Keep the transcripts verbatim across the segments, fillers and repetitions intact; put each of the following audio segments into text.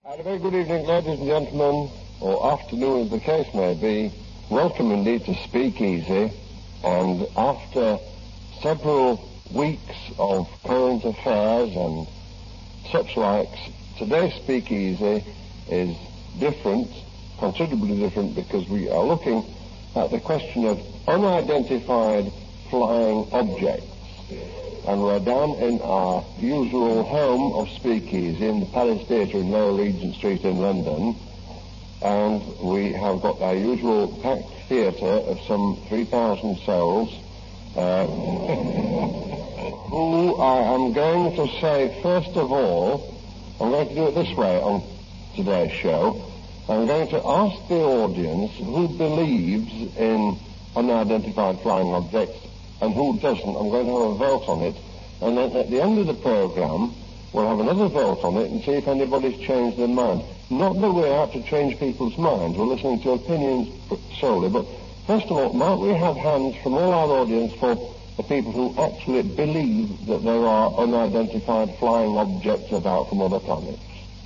And a very good evening, ladies and gentlemen, or afternoon as the case may be. Welcome indeed to Speakeasy. And after several weeks of current affairs and such likes, today's Speakeasy is different, considerably different, because we are looking at the question of unidentified flying objects. And we're down in our usual home of Speakeasy in the Palace Theatre in Lower Regent Street in London. And we have got our usual packed theatre of some three thousand souls, uh, who I am going to say, first of all, I'm going to do it this way on today's show. I'm going to ask the audience who believes in unidentified flying objects and who doesn't. I'm going to have a vote on it, and then at the end of the programme we'll have another vote on it and see if anybody's changed their mind. Not that we're out to change people's minds, we're listening to opinions solely, but first of all, might we have hands from all our audience for the people who actually believe that there are unidentified flying objects about from other planets?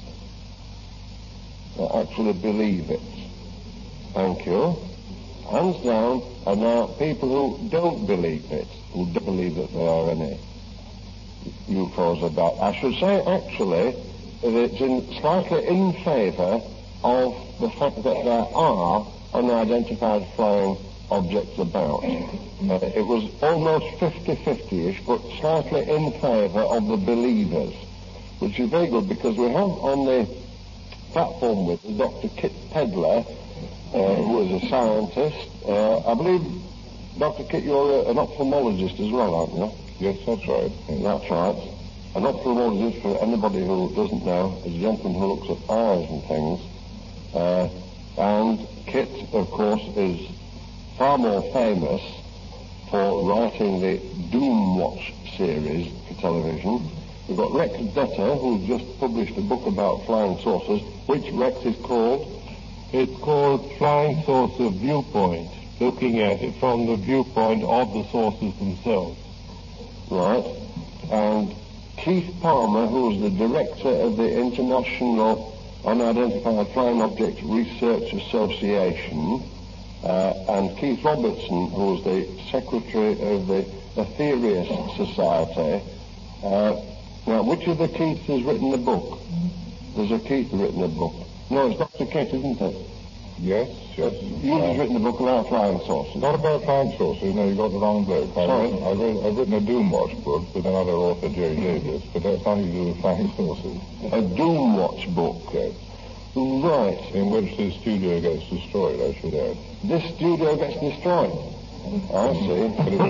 That actually believe it. Thank you. Hands down. And now people who don't believe it, who don't believe that there are any U F Os about. I should say actually that it's in, slightly in favour of the fact that there are unidentified flying objects about. Uh, it was almost fifty-fifty-ish, but slightly in favour of the believers, which is very good, because we have on the platform with us Doctor Kit Pedler, uh, who is a scientist. Uh, I believe, Doctor Kit, you're a, an ophthalmologist as well, aren't you? Yes, that's right. That's right. An ophthalmologist, for anybody who doesn't know, is a gentleman who looks at eyes and things. Uh, and Kit, of course, is far more famous for writing the Doomwatch series for television. We've got Rex Detter, who's just published a book about flying saucers. Which Rex is called? It's called Flying Saucer Viewpoint, looking at it from the viewpoint of the saucers themselves. Right. And Keith Palmer, who's the director of the International Unidentified Flying Object Research Association, uh, and Keith Robertson, who's the secretary of the Aetherius Society. Uh, now, which of the Keiths has written the book? There's a Keith who's written the book. No, it's Doctor Kit, isn't it? Yes, yes. You've uh, written a book about flying saucers. Not about flying saucers, no, you got the wrong bloke. Sorry? I've, read, I've written a Doomwatch book with another author, Jerry Davis, but that's nothing to do with flying saucers. A Doomwatch book? Yes. Right. In which the studio gets destroyed, I should add. This studio gets destroyed? I see. But it's,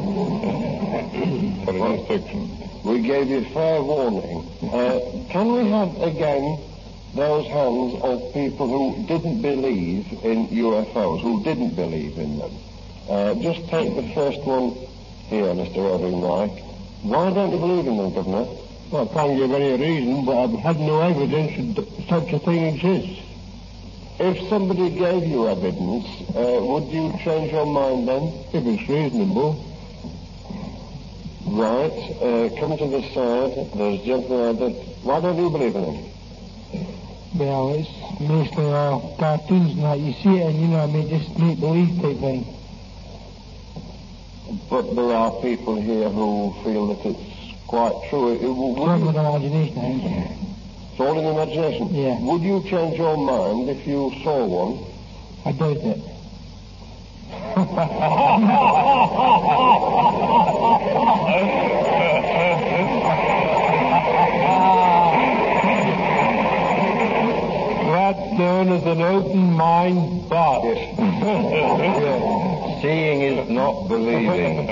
but it is fiction. We gave you fair warning. Uh, can we have, again, those hands of people who didn't believe in U F Os, who didn't believe in them? Uh, just take the first one here, Mister Irving Reich. Why don't you believe in them, Governor? Well, I can't give any reason, but I've had no evidence that such a thing exists. If somebody gave you evidence, uh, would you change your mind then? If it's reasonable. Right. Uh, come to this side. There's a gentleman there. Why don't you believe in them? Well, it's mostly all cartoons and that. You see it and, you know, I mean, just make-believe type thing. But there are people here who feel that it's quite true. It, it, it's all in imagination, I think. It's all in imagination? Yeah. Would you change your mind if you saw one? I doubt it. That's known as an open mind thought. Yes. Yeah. Seeing is not believing.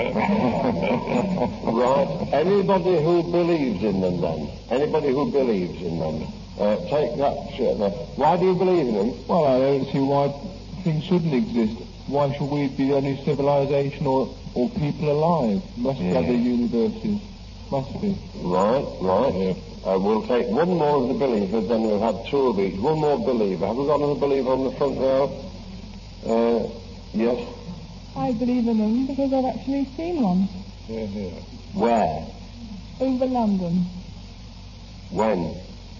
Right. Anybody who believes in them then? Anybody who believes in them? Uh, take that shit there. Why do you believe in them? Well, I don't see why things shouldn't exist. Why should we be the only civilization or, or people alive? Must be yeah. other universes. Must be. Right, right. Yeah. Uh, we'll take one more of the believers, then we'll have two of each. One more believer. Have we got another believer on the front row? Uh, yes? I believe in them because I've actually seen one. Yeah, yeah. Where? Over London. When?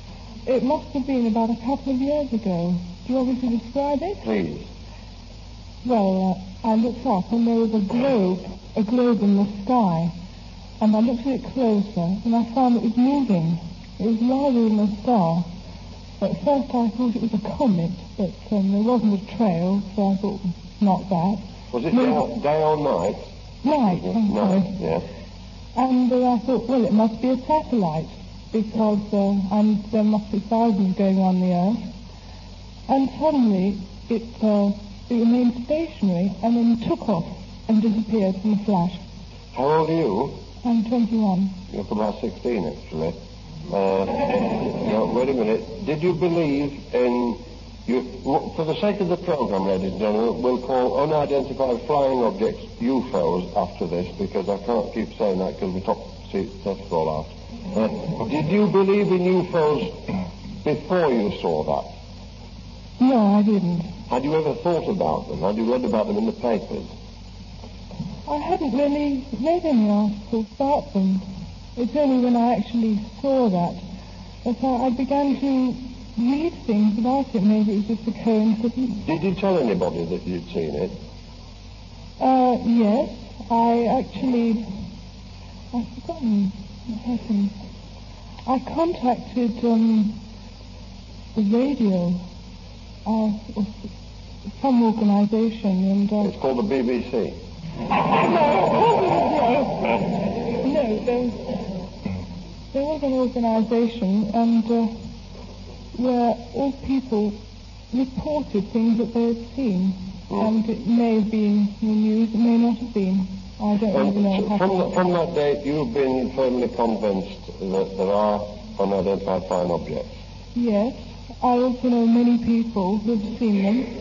it must have been about a couple of years ago. Do you want me to describe it? Please. Well, uh, I looked up and there was a globe, a globe in the sky. And I looked at it closer and I found it was moving. It was larger than a star. At first I thought it was a comet, but um, there wasn't a trail, so I thought, not that. Was it No. day, day or night? Night, I'm sorry. Night, yes. And uh, I thought, well, it must be a satellite, because uh, and there must be thousands going on the Earth. And suddenly, it, uh, it remained stationary and then took off and disappeared in a flash. How old are you? I'm twenty-one. You look about sixteen, actually. Uh, no, wait a minute. Did you believe in... You, for the sake of the program, ladies and gentlemen, we'll call unidentified flying objects U F Os after this, because I can't keep saying that because we top see test all out. Uh, did you believe in U F Os before you saw that? No, I didn't. Had you ever thought about them? Had you read about them in the papers? I hadn't really read any articles about them. It's only when I actually saw that that I, I began to read things about it. Maybe it was just a coincidence. Did you tell anybody that you'd seen it? Uh, yes. I actually... I've forgotten what happened. I contacted um, the radio, uh, some organisation, and... Uh, It's called the B B C. no, no, there was, there was an organisation, and uh, where all people reported things that they had seen, mm. and it may have been in the news, it may not have been. I don't Um, really know so what from, happened. the, from that date, you've been firmly convinced that there are unidentified flying objects. Yes, I also know many people who've seen them.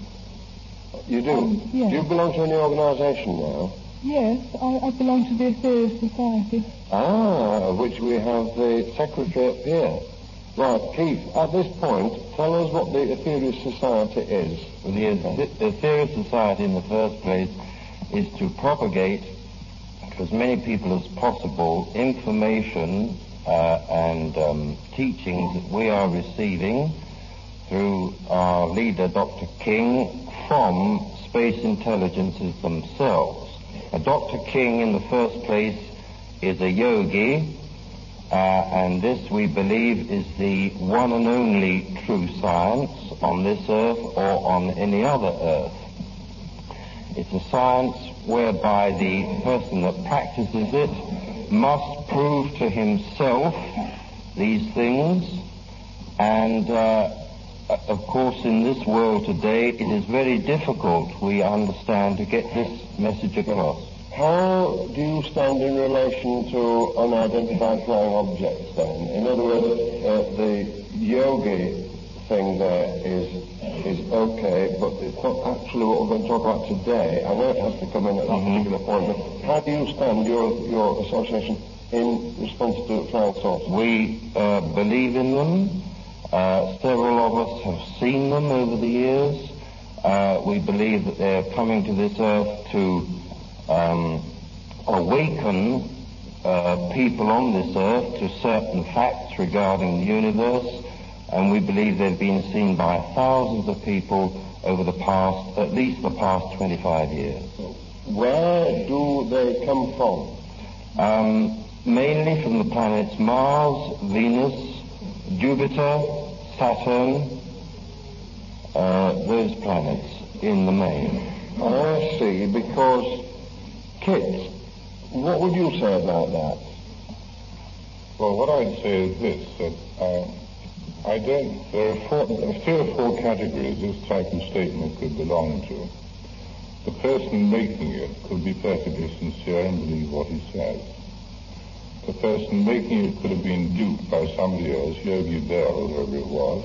You do? Um, yes. Do you belong to any organisation now? Yes, I, I belong to the Aetherius Society. Ah, of which we have the secretary up here. Right, Keith, at this point, tell us what the Aetherius Society is. Well, the Aetherius Society, in the first place, is to propagate to as many people as possible information uh, and um, teachings that we are receiving through our leader, Doctor King, from space intelligences themselves. Now, Doctor King, in the first place, is a yogi, uh, and this, we believe, is the one and only true science on this earth or on any other earth. It's a science whereby the person that practices it must prove to himself these things, and uh, of course in this world today it is very difficult, we understand, to get this message across. How do you stand in relation to unidentified flying objects then? In other words, uh, the yogi thing there is is okay, but it's not actually what we're going to talk about today. I know it has to come in at that mm-hmm. particular point, but how do you stand, your your association, in response to flying saucers? We uh, believe in them. Uh, several of us have seen them over the years. Uh, we believe that they're coming to this earth to um, awaken uh, people on this earth to certain facts regarding the universe, and we believe they've been seen by thousands of people over the past, at least the past twenty-five years. Where do they come from? Um, mainly from the planets Mars, Venus, Jupiter, Saturn, uh, those planets in the main. I see, because, Kit, what would you say about that? Well, what I'd say is this, that uh, I don't, there are four, three or four categories this type of statement could belong to. The person making it could be perfectly sincere and believe what he says. The person making it could have been duped by somebody else, Yogi Bell, whoever it was.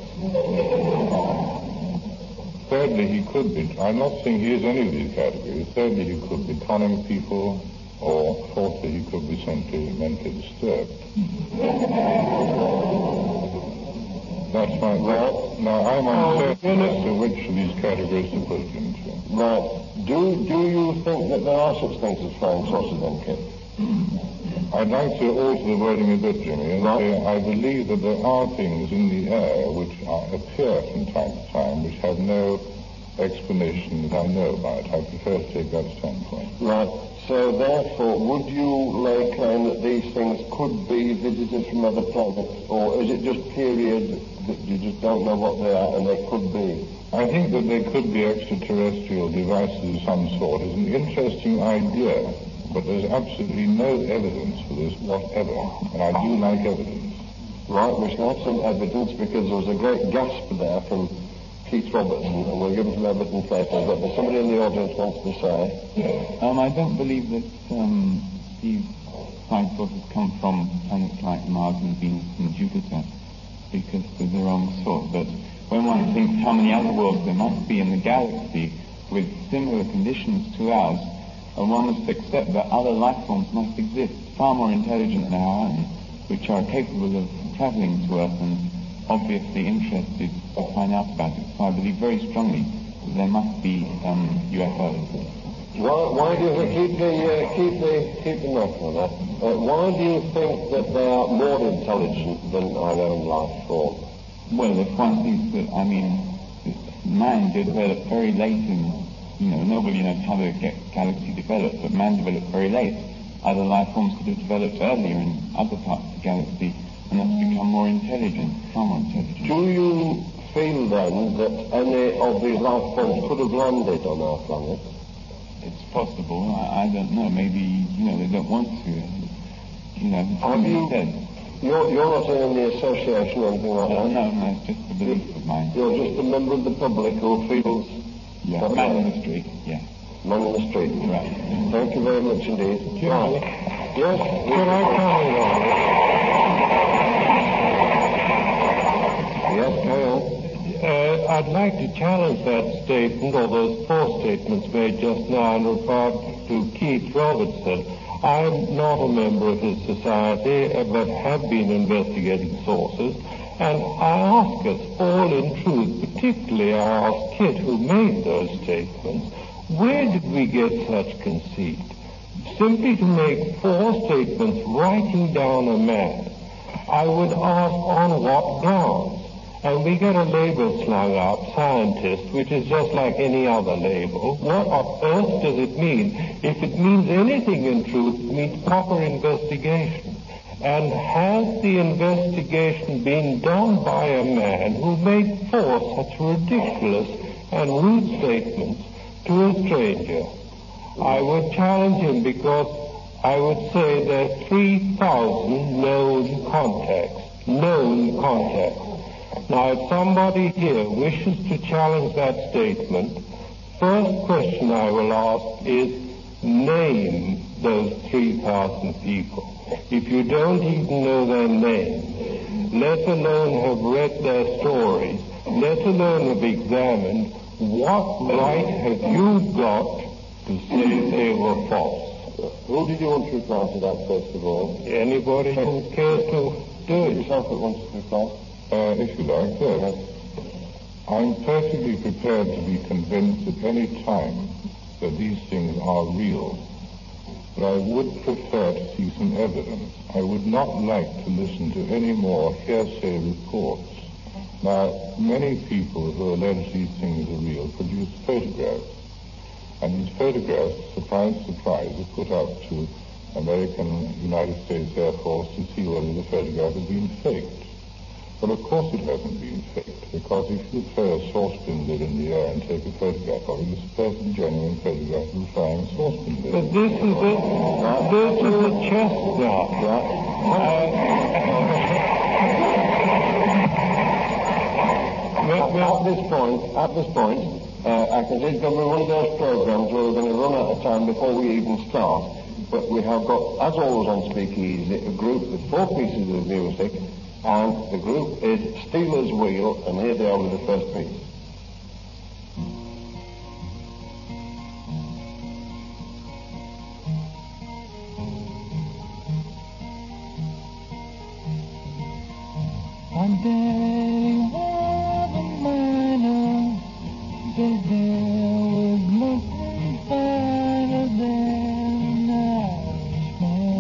Thirdly, he could be, I'm not saying he is any of these categories, thirdly, he could be conning people, or fourthly, he could be simply mentally disturbed. That's my, right. Now, I'm uncertain as to which of these categories to put it into. Right. Do, do you think that there are such things as flying saucers then, Kit? I'd like to alter the wording a bit, Jimmy, and Right. say I believe that there are things in the air which are, appear from time to time which have no explanation that I know about. I prefer to take that standpoint. Right. So therefore, would you lay claim that these things could be visitors from other planets, or is it just period that you just don't know what they are and they could be? I think that they could be extraterrestrial devices of some sort. It's an interesting idea, but there's absolutely no evidence for this whatever, and I do like evidence. Right, we shall have some evidence because there was a great gasp there from Keith Robertson, and we'll give him some evidence later, but there's somebody in the audience wants to say. Um, I don't believe that um, these flying saucers come from planets like Mars and Venus and Jupiter, because they're the wrong sort. But when one thinks how many other worlds there must be in the galaxy with similar conditions to ours, and one must accept that other life forms must exist, far more intelligent than our own, which are capable of travelling to Earth and obviously interested to find out about it. So I believe very strongly that there must be um, U F Os. Why, why do you keep the uh, keep the keep the note on that? Uh, why do you think that they are more intelligent than our own life form? Well, if one thinks that, I mean, man developed very late in, you know, nobody knows how the ga- galaxy developed, but man developed very late. Other life forms could have developed earlier in other parts of the galaxy, and that's become more intelligent, far more intelligent. Do you feel then that any of these life forms could have landed on our planet? It's possible. I, I don't know. Maybe, you know, they don't want to. You know, it's Have you- said. You're, you're not in the association or anything like No, that? no, no, it's just a belief of mine. You're just a member of the public who feels... Yeah, that man way. in the street, yeah. Man in the street. Right. Thank you very much indeed. Right. Yes? Could I comment on Yes, carry on. Uh, I'd like to challenge that statement, or those four statements made just now in regard to Keith Robertson. I'm not a member of his society, uh, but have been investigating sources, and I ask us all in truth, particularly I ask Kit, who made those statements, where did we get such conceit? Simply to make four statements writing down a man, I would ask on what grounds? And we get a label slung up, scientist, which is just like any other label. What on earth does it mean? If it means anything in truth, it means proper investigation. And has the investigation been done by a man who made four such ridiculous and rude statements to a stranger? I would challenge him because I would say there are three thousand known contacts. Known contacts. Now, if somebody here wishes to challenge that statement, first question I will ask is, name those three thousand people. If you don't even know their names, let alone have read their stories, let alone have examined, what right have you got to say they were false? Who did you want to reply to that, first of all? Anybody who cares to do it? Yourself that wants to reply? Uh, if you like, yes. I'm perfectly prepared to be convinced at any time that these things are real. But I would prefer to see some evidence. I would not like to listen to any more hearsay reports. Now, many people who allege these things are real produce photographs. And these photographs, surprise, surprise, are put out to American United States Air Force to see whether the photograph has been faked. Well, of course it hasn't been faked, because if you throw a saucepan lid in the air and take a photograph of it, it's a perfectly genuine photograph of a flying saucepan lid. But this is a, this is a chestnut. Uh, at this point, at this point, uh, I can see it's going to be one of those programs where we're going to run out of time before we even start. But we have got, as always on Speakeasy, a group with four pieces of music. And the group is Steeler's Wheel, and here they are with the first piece. One day, was a miner, said there was nothing finer than an Irishman.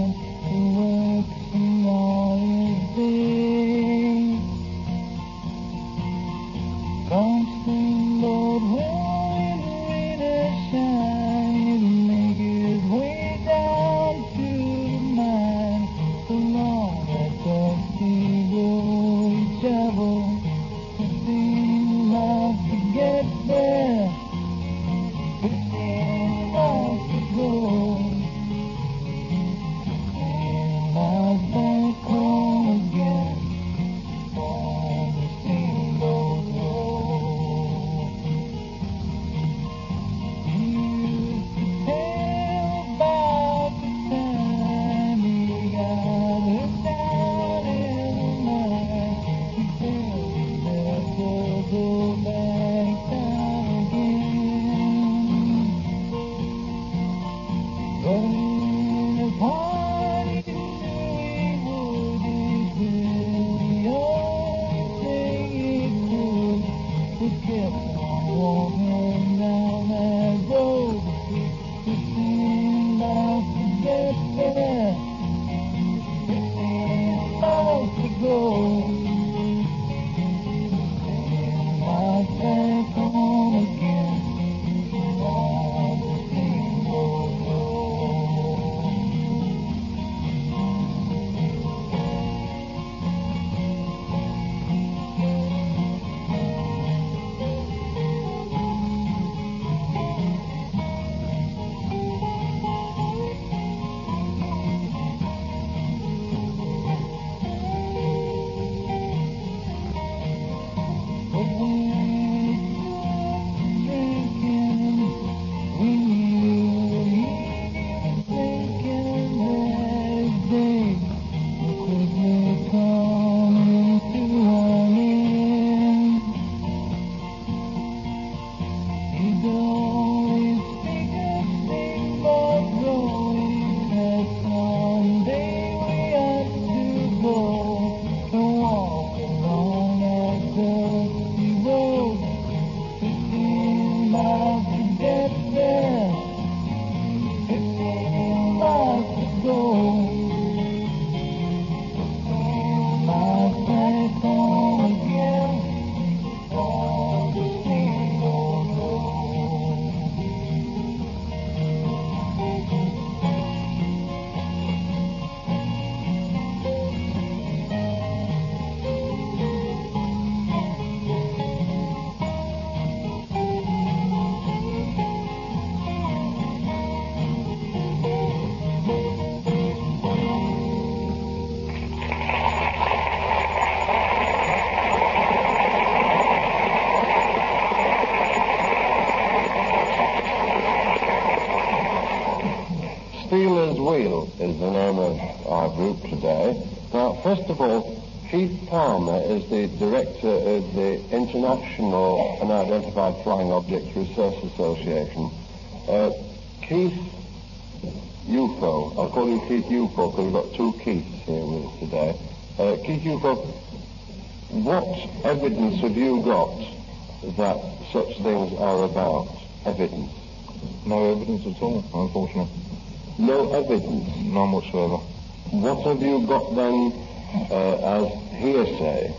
our group today. Now, first of all, Keith Palmer is the director of the International Unidentified Flying Objects Research Association. Uh, Keith U F O, I'll call you Keith U F O because we've got two Keiths here with us today. Uh, Keith U F O, what evidence have you got that such things are about? Evidence? No evidence at all, unfortunately. No evidence? None whatsoever. What have you got then uh, as hearsay?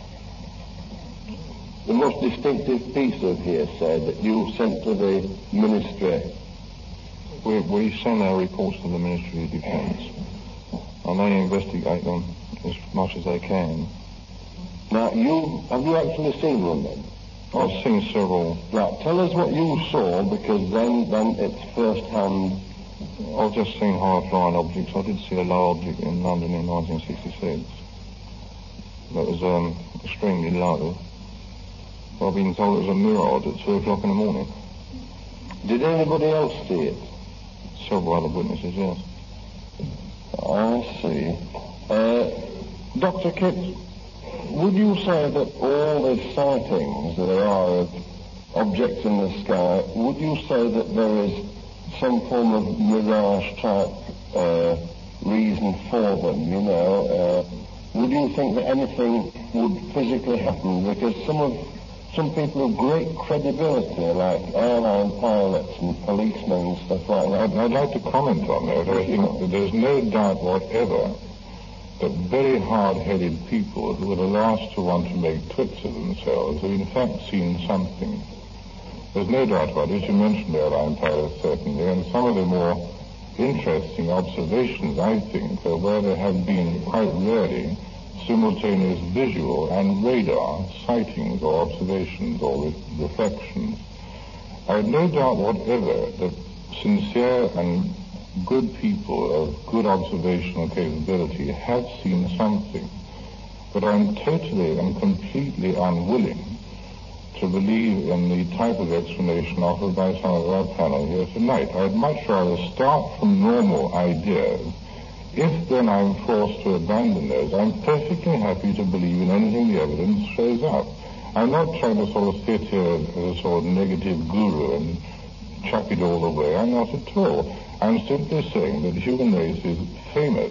The most distinctive piece of hearsay that you sent to the ministry? We, we send our reports to the Ministry of Defence, and they investigate them as much as they can. Now, you have you actually seen one then? I've seen several. Right, tell us what you saw, because then, then it's first-hand. I've just seen high-flying objects. I did see a low object in London in nineteen sixty-six. That was um, extremely low. I've been told it was a mirage at two o'clock in the morning. Did anybody else see it? Several other witnesses, yes. I see. Uh, Doctor Kidd, would you say that all the sightings that there are of objects in the sky, would you say that there is some form of mirage-type uh, reason for them, you know? Uh, would you think that anything would physically happen? Because some of some people of great credibility, like airline pilots and policemen and stuff like that. I'd, I'd like to comment on that. I think that there's no doubt whatever that very hard-headed people who are the last to want to make twits of themselves have in fact seen something. There's no doubt about it. You mentioned airline pilots, certainly, and some of the more interesting observations, I think, are where there have been quite rarely simultaneous visual and radar sightings or observations or re- reflections. I have no doubt whatever that sincere and good people of good observational capability have seen something, but I'm totally and completely unwilling to believe in the type of explanation offered by some of our panel here tonight. I'd much rather start from normal ideas. If then I'm forced to abandon those, I'm perfectly happy to believe in anything the evidence shows up. I'm not trying to sort of sit here as a sort of negative guru and chuck it all away. I'm not at all. I'm simply saying that the human race is famous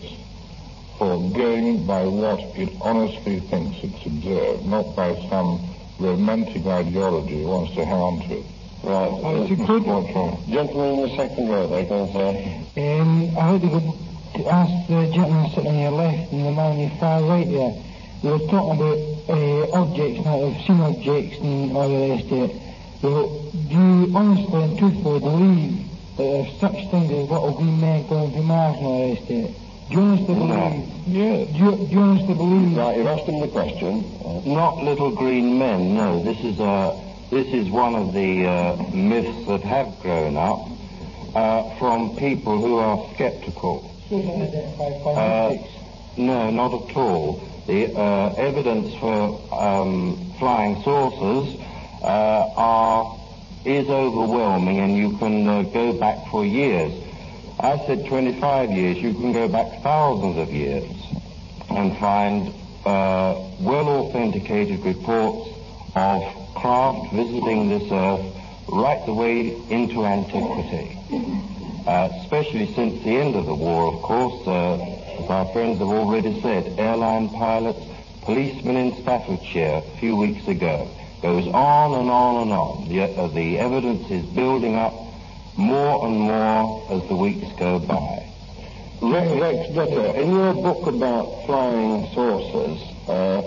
for going by what it honestly thinks it's observed, not by some romantic ideology it wants to hang on to it. Right. Uh, if you could, gentleman in the second row, they can say. Um, I heard you could ask the gentleman sitting on your left and the man on your far right there. They were talking about uh, objects, now they've seen objects and all the rest of it. So, do you honestly and truthfully believe that there's such things as little green men going to Mars and all the rest of it? Do you honestly believe? Yeah. Do you, do you honestly believe? Right, you've asked him the question. Uh, Not little green men, no. This is a, this is one of the uh, myths that have grown up uh, from people who are skeptical. Uh, no, not at all. The uh, evidence for um, flying saucers uh, are is overwhelming, and you can uh, go back for years. I said twenty-five years. You can go back thousands of years and find uh, well-authenticated reports of craft visiting this earth right the way into antiquity. Uh, especially since the end of the war, of course, uh, as our friends have already said, airline pilots, policemen in Staffordshire a few weeks ago. Goes on and on and on. The, uh, the evidence is building up more and more as the weeks go by. Rex, Rex Dutter, in your book about flying saucers, uh,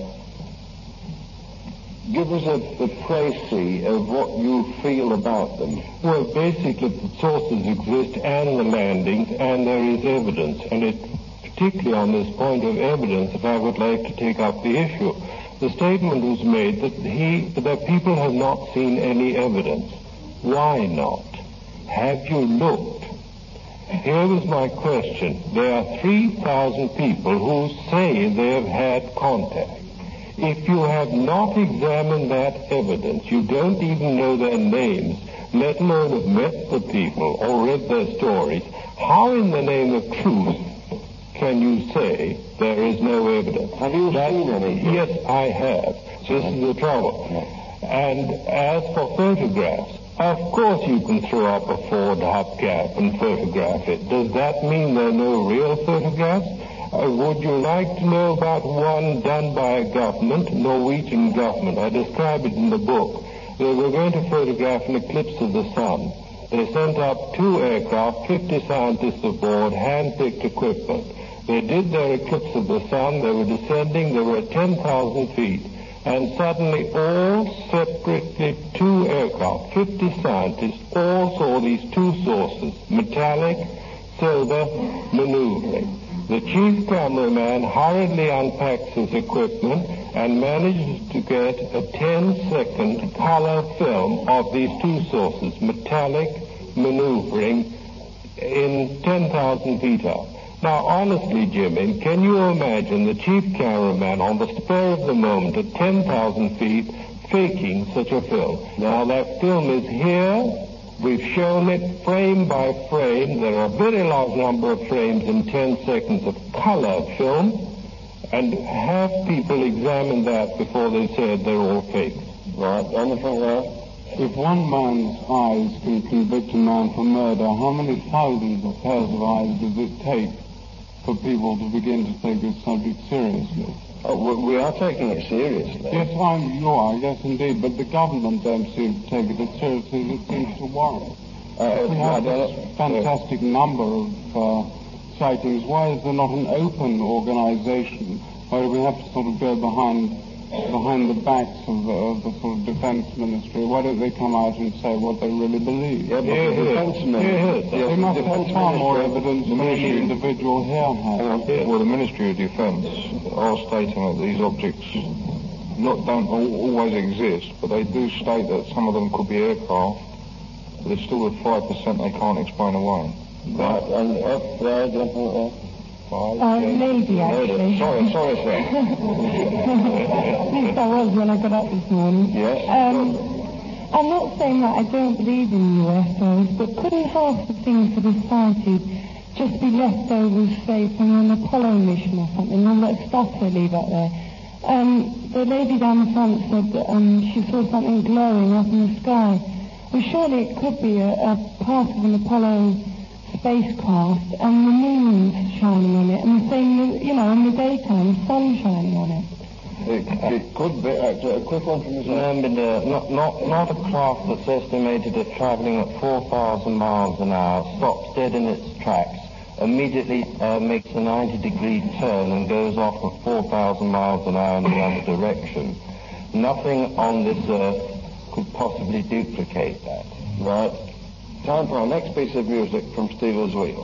give us a, a précis of what you feel about them. Well, basically, the saucers exist and the landings, and there is evidence. And it's particularly on this point of evidence that I would like to take up the issue. The statement was made that he, that people have not seen any evidence. Why not? Have you looked? Here was my question. There are three thousand people who say they have had contact. If you have not examined that evidence, you don't even know their names, let alone have met the people or read their stories, how in the name of truth can you say there is no evidence? Have you That- seen any? Yes, I have. This is the trouble. And as for photographs, of course you can throw up a Ford hubcap and photograph it. Does that mean there are no real photographs? Uh, would you like to know about one done by a government, Norwegian government? I describe it in the book. They were going to photograph an eclipse of the sun. They sent up two aircraft, fifty scientists aboard, hand-picked equipment. They did their eclipse of the sun. They were descending. They were at ten thousand feet. And suddenly all separately two aircraft, fifty scientists, all saw these two sources, metallic, silver, maneuvering. The chief cameraman hurriedly unpacks his equipment and manages to get a ten-second color film of these two sources, metallic, maneuvering, in ten thousand feet up. Now, honestly, Jimmy, can you imagine the chief cameraman on the spur of the moment at ten thousand feet faking such a film? Now, that film is here. We've shown it frame by frame. There are a very large number of frames in ten seconds of color film. And have people examine that before they said they're all fake. Right, anything there? If one man's eyes can convict a man for murder, how many thousands of pairs of eyes does it take for people to begin to take this subject seriously? Oh, we, we are taking it seriously. Yes, I'm, you are, yes indeed, but the government don't seem to take it as seriously as it seems to worry. Uh, We have this fantastic number of uh, sightings. Why is there not an open organization? Why do we have to sort of go behind behind the backs of the, of the sort of defense ministry? Why don't they come out and say what they really believe? Yeah, but the defense ministry... They must have far more evidence than any individual here has. Well, the Ministry of Defence are stating that these objects not don't al- always exist, but they do state that some of them could be aircraft. But there's still a five percent they can't explain away. Right, and up there, gentlemen, Five, Uh, ten- maybe, actually. Sorry, sorry, sir. At least I was when I got up this morning. Yes. Um, I'm not saying that I don't believe in U F Os, but couldn't half the things that are sighted just be leftovers, say, from an Apollo mission or something, all that stuff they leave up there? Um, the lady down the front said that um, she saw something glowing up in the sky. Well, surely it could be a, a part of an Apollo spacecraft and the moon's shining on it, and the same, you know, in the daytime, the sun shining on it. It, it could be, actually, a quick one from Mister No, but, uh, not, not, not a craft that's estimated at travelling at four thousand miles an hour, stops dead in its tracks, immediately uh, makes a ninety degree turn and goes off at four thousand miles an hour in the other direction. Nothing on this earth could possibly duplicate that. Right. Time for our next piece of music from Steelers Wheel.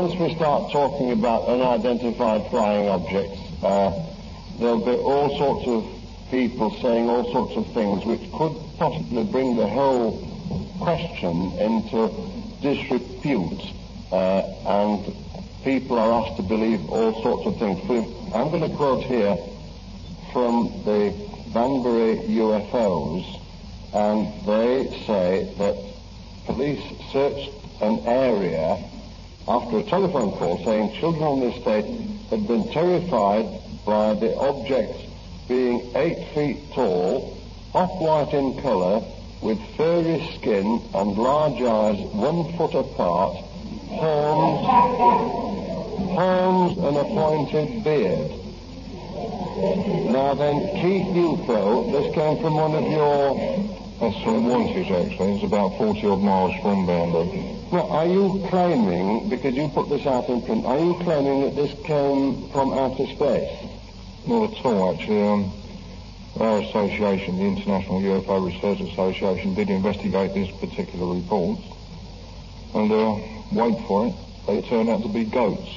once we start talking about unidentified flying objects, uh, there'll be all sorts of people saying all sorts of things which could possibly bring the whole question into disrepute, uh, and people are asked to believe all sorts of things. I'm going to quote here from the Banbury U F Os, and they say that police searched an area after a telephone call saying children on the estate had been terrified by the objects being eight feet tall, off-white in colour, with furry skin and large eyes one foot apart, horns, horns and a pointed beard. Now then, Keith Ufo, this came from one of your... That's from Wantage, actually. It's about forty odd miles from Banbury. Now, are you claiming, because you put this out in print, are you claiming that this came from outer space? Not at all, actually. Um, our association, the International U F O Research Association, did investigate this particular report. And, uh, wait for it, they turned out to be goats.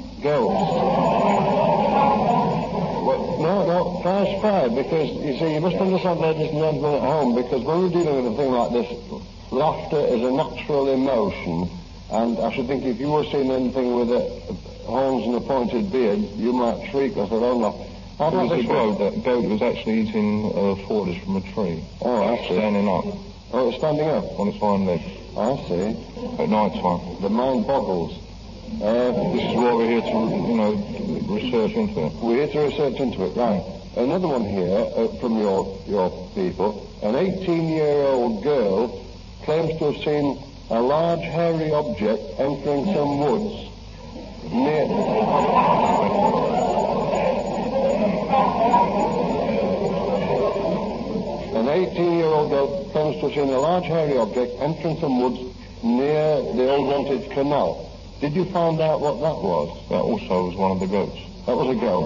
Goats? Well, no, no, fast five, because, you see, you must understand, ladies and gentlemen at home, because when we're dealing with a thing like this, laughter is a natural emotion, and I should think if you were seeing anything with a, horns and a pointed beard, you might shriek off your own laugh. How It about was this a goat. one? That goat was actually eating uh, foliage from a tree. Oh, I see. Standing up Oh, it's standing up. on its hind legs I see. at night time. The mind boggles. Uh, This is why we're here to, you know, research into it. We're here to research into it, right. Another one here uh, from your your people. An eighteen-year-old girl claims to have seen a large hairy object entering some woods near... An eighteen-year-old girl claims to have seen a large hairy object entering some woods near the Old Wantage Canal. Did you find out what that was? That also was one of the goats. That was a goat.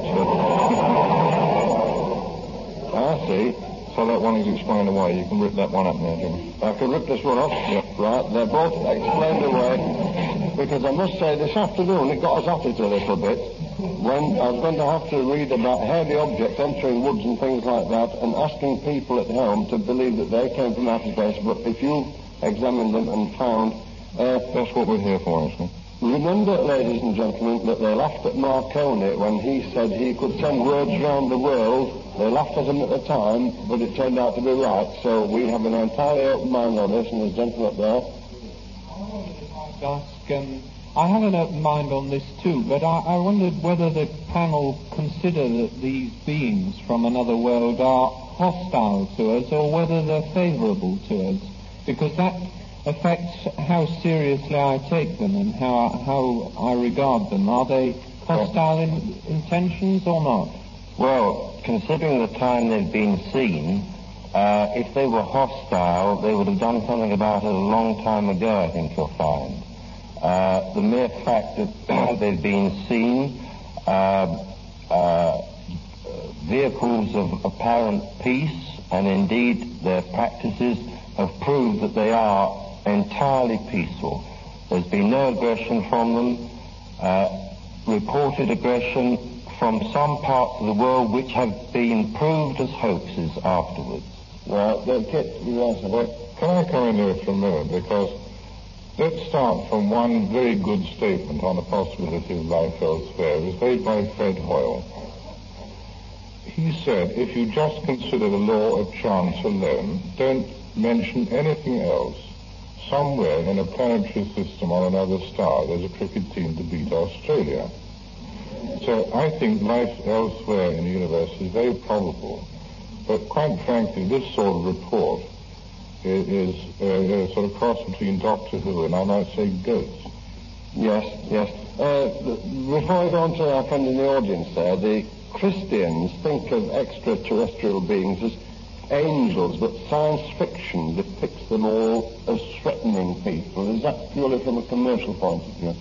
I see. So that one is explained away. You can rip that one up now, Jimmy. I can rip this one off. Yep. Right, they're both explained away. Because I must say, this afternoon it got us at it a little bit. When I was going to have to read about hairy objects entering woods and things like that, and asking people at home to believe that they came from outer space. But if you examined them and found... Uh, That's what we're here for, actually. Remember, ladies and gentlemen, that they laughed at Marconi when he said he could send words around the world. They laughed at him at the time, but it turned out to be right. So we have an entirely open mind on this, and there's a gentleman up there. Ask, um, I have an open mind on this too, but I, I wondered whether the panel consider that these beings from another world are hostile to us or whether they're favourable to us, because that affects how seriously I take them and how how I regard them. Are they hostile in intentions or not? Well, considering the time they've been seen, uh, if they were hostile, they would have done something about it a long time ago, I think you'll find. Uh, the mere fact that they've been seen, uh, uh, vehicles of apparent peace, and indeed their practices have proved that they are entirely peaceful. There's been no aggression from them, uh, reported aggression from some parts of the world which have been proved as hoaxes afterwards. Well, the Kit, you answer that. Can I come in here for a minute? Because let's start from one very good statement on the possibility of life elsewhere. It was made by Fred Hoyle. He said, if you just consider the law of chance alone, don't mention anything else, somewhere in a planetary system on another star there's a cricket team to beat Australia. So I think life elsewhere in the universe is very probable. But quite frankly, this sort of report is, is uh, a sort of cross between Doctor Who and I might say ghosts. Yes, yes. Uh, before I go on to our friend in the audience there, the Christians think of extraterrestrial beings as angels, but science fiction depicts them all as threatening people. Is that purely from a commercial point of view?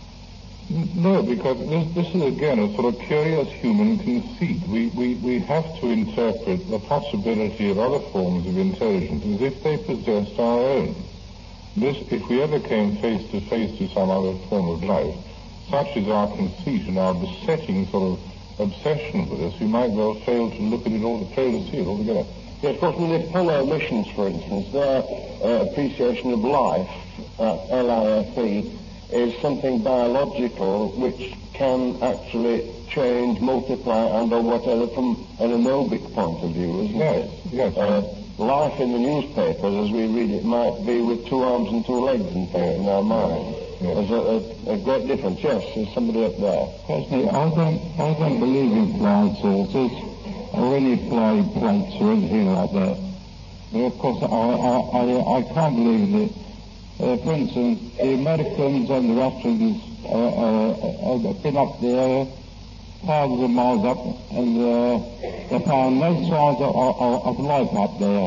No, because this, this is again a sort of curious human conceit. We, we, we have to interpret the possibility of other forms of intelligence as if they possessed our own. This, if we ever came face to face to some other form of life, such is our conceit and our besetting sort of obsession with this, we might well fail to look at it all, fail to see it altogether. Yes, of course, in the Apollo missions, for instance, their uh, appreciation of life at L I F E is something biological which can actually change, multiply, and or whatever from an aerobic point of view, isn't yes, it? Yes, uh, Life in the newspapers, as we read it, might be with two arms and two legs in, in our mind. Yes. There's a, a, a great difference. Yes, there's somebody up there. Personally, I don't, I don't believe in flying saucers or any flying plates or anything like that. But of course, I, I, I, I can't believe that, uh, for instance, the Americans and the Russians uh, uh, have been up there thousands of miles up, and uh, they found no signs of, of, of life up there.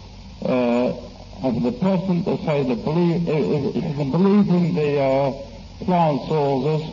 Uh, and for the person to say that believe, if, if you can believe in the uh, flying saucers,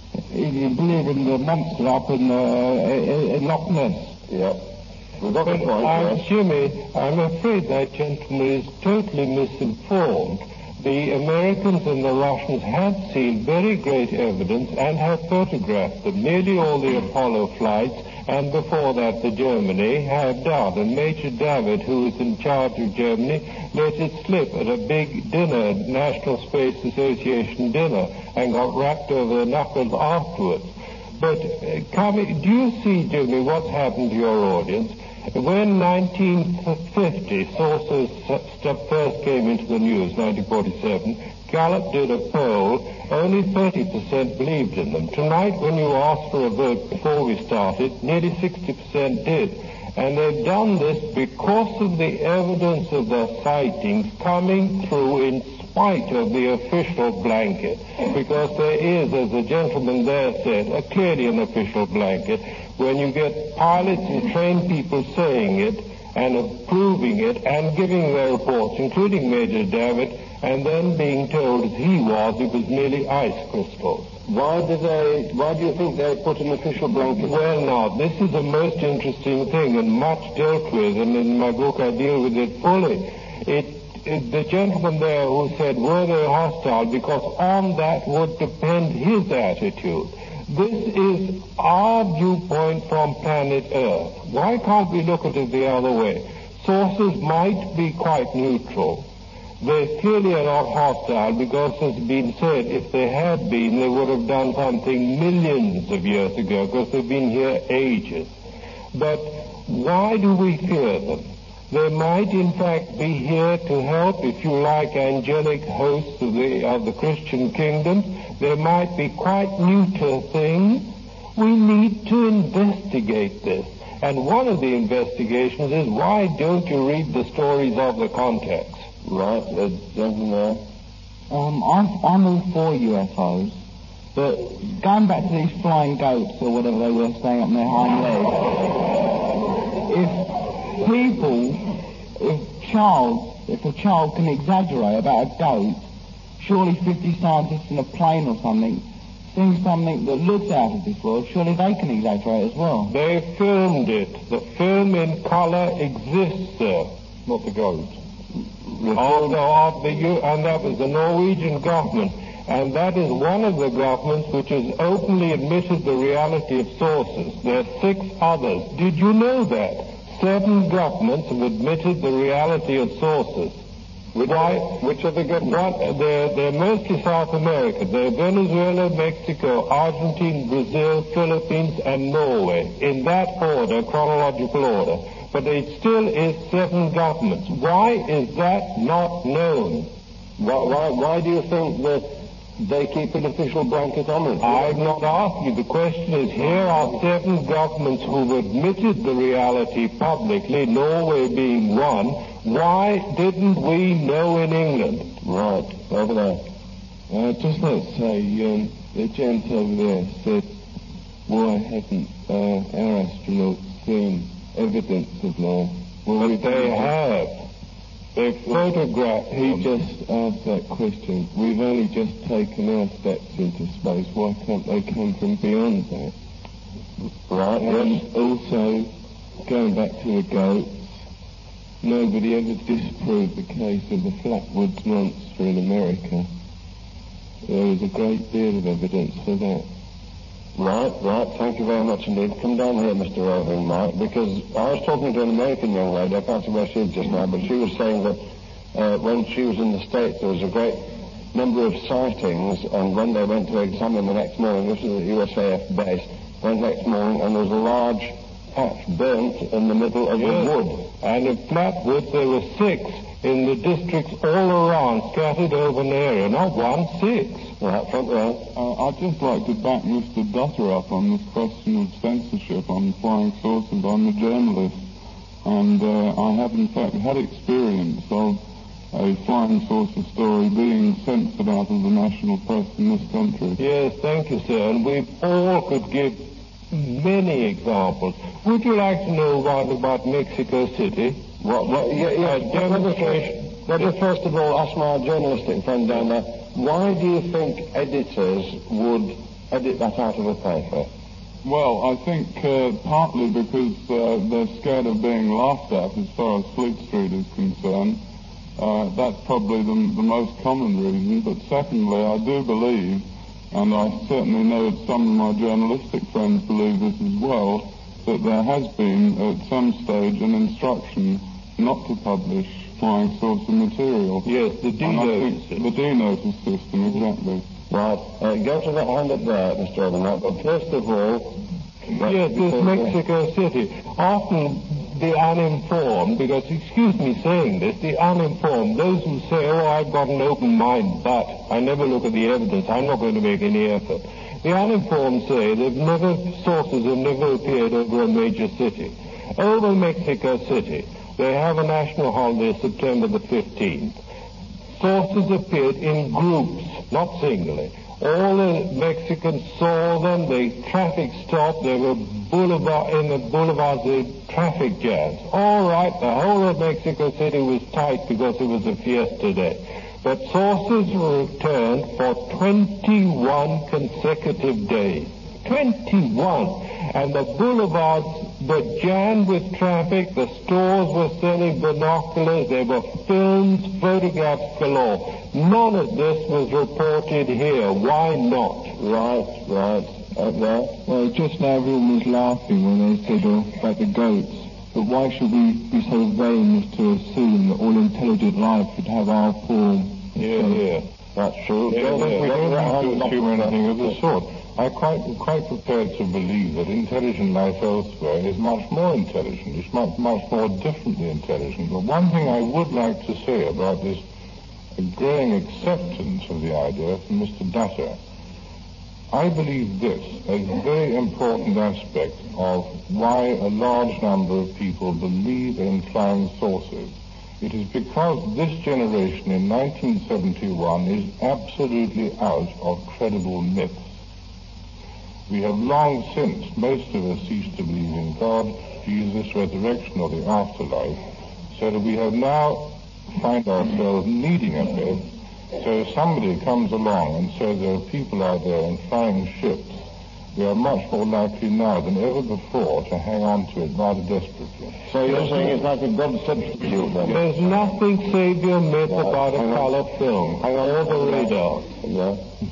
if you believe in the monster up in, uh, in, in Loch Ness. Yeah. We've got the point, I'm yes. Jimmy, I'm afraid that gentleman is totally misinformed. The Americans and the Russians had seen very great evidence and had photographed them. Nearly all the Apollo flights, and before that the Germany, had done. And Major David, who was in charge of Germany, let it slip at a big dinner, National Space Association dinner, and got wrapped over the knuckles afterwards. But uh, coming, do you see, Jimmy, what's happened to your audience? When nineteen fifty saucers first came into the news, nineteen forty-seven, Gallup did a poll, only thirty percent believed in them. Tonight, when you asked for a vote before we started, nearly sixty percent did. And they've done this because of the evidence of the sightings coming through in spite of the official blanket. Because there is, as the gentleman there said, a clearly an official blanket. When you get pilots and trained people saying it and approving it and giving their reports, including Major David, and then being told as he was it was merely ice crystals. Why do they, why do you think they put an official blanket? Well, now, this is a most interesting thing and much dealt with, and in my book I deal with it fully. It, it, the gentleman there who said, were they hostile? Because on that would depend his attitude. This is our viewpoint from planet Earth. Why can't we look at it the other way? Sources might be quite neutral. They clearly are not hostile because, as has been said, if they had been, they would have done something millions of years ago because they've been here ages. But why do we fear them? They might, in fact, be here to help, if you like, angelic hosts of the, of the Christian kingdoms. They might be quite neutral things. We need to investigate this. And one of the investigations is, why don't you read the stories of the contacts? Right, uh, gentleman there. Um, I'm, I'm all for U F Os, but going back to these flying goats or whatever they were staying up on their hind legs, if people, if child, if a child can exaggerate about a goat, surely fifty scientists in a plane or something, seeing something that looks out of this world, surely they can exaggerate as well. They filmed it. The film in color exists, sir. Not the goat. Of the, of the, and that was the Norwegian government. And that is one of the governments which has openly admitted the reality of sources. There are six others. Did you know that? Seven governments have admitted the reality of sources. Why? Which are the governments? They're, they're mostly South America. They're Venezuela, Mexico, Argentina, Brazil, Philippines, and Norway. In that order, chronological order. But it still is seven governments. Why is that not known? Why, why, why do you think that they keep an official blanket on it? I'm not asking. The question is, here are seven governments who've admitted the reality publicly, Norway being one. Why didn't we know in England? Right, over there. Uh, just let's say um, the gent over there said, why haven't uh, our astronauts seen evidence of life? Well, but they have. They've photographed. He just asked that question. We've only just taken our steps into space. Why can't they come from beyond that? Right, and yes. Also, going back to the goats, nobody ever disproved the case of the Flatwoods monster in America. there is a great deal of evidence for that. Right, right. Thank you very much indeed. Come down here, Mister Irving, Mike, because I was talking to an American young lady, I can't see where she is just now, but she was saying that uh, when she was in the States, there was a great number of sightings, and when they went to examine the next morning, this is at U S A F base, went next morning, and there was a large patch burnt in the middle of yes. the wood. And in Flatwoods, there were six in the districts all around, scattered over an area. Not one, six. Right, front row. Uh, I'd just like to back Mister Dutter up on this question of censorship on flying saucers. I'm a journalist, and uh, I have in fact had experience of a flying saucer story being censored out of the national press in this country. Yes, thank you, sir. And we all could give many examples. Would you like to know one about Mexico City? What, what, yeah, yeah. A demonstration. Let me first of all ask my journalistic friend down there, why do you think editors would edit that out of a paper? Well, I think uh, partly because uh, they're scared of being laughed at as far as Fleet Street is concerned. Uh, that's probably the, the most common reason. But secondly, I do believe, and I certainly know that some of my journalistic friends believe this as well, that there has been at some stage an instruction not to publish flying saucer material. Yes, the D-notice. The D-notice system, exactly. Right. Uh, go to that hand up there, Mister Overknight. But first of all... Yes, this Mexico City. Often the uninformed, because, excuse me saying this, the uninformed, those who say, oh, I've got an open mind, but I never look at the evidence, I'm not going to make any effort. The uninformed say they've never, sources have never appeared over a major city. Over Mexico City, they have a national holiday September the fifteenth. Sources appeared in groups, not singly. All the Mexicans saw them, the traffic stopped, there were boulevard, in the boulevards, the traffic jams. All right, the whole of Mexico City was tight because it was a fiesta day. But sources returned for twenty-one consecutive days. twenty-one! And the boulevards were jammed with traffic, the stores were selling binoculars, there were films, photographs galore. None of this was reported here. Why not? Right, right. Up there. Well, just now everyone was laughing when they said oh, about the goats. But why should we be so vain as to assume that all intelligent life should have our form? Yeah, yeah. That's true. Yeah, yeah, we don't have to assume anything of the sort. I'm quite, quite prepared to believe that intelligent life elsewhere is much more intelligent. It's much, much more differently intelligent. But one thing I would like to say about this growing acceptance of the idea from Mister Dutter, I believe this as a very important aspect of why a large number of people believe in flying saucers. It is because this generation in nineteen seventy-one is absolutely out of credible myths. We have long since, most of us, ceased to believe in God, Jesus, resurrection, or the afterlife, so that we have now find ourselves needing a myth. So if somebody comes along and says there are people out there in flying ships, we are much more likely now than ever before to hang on to it rather desperately. So you're saying it's like a God substitute then? There's nothing Savior myth Uh, about a hang on. color film. Hang on. Or the radar. Yeah.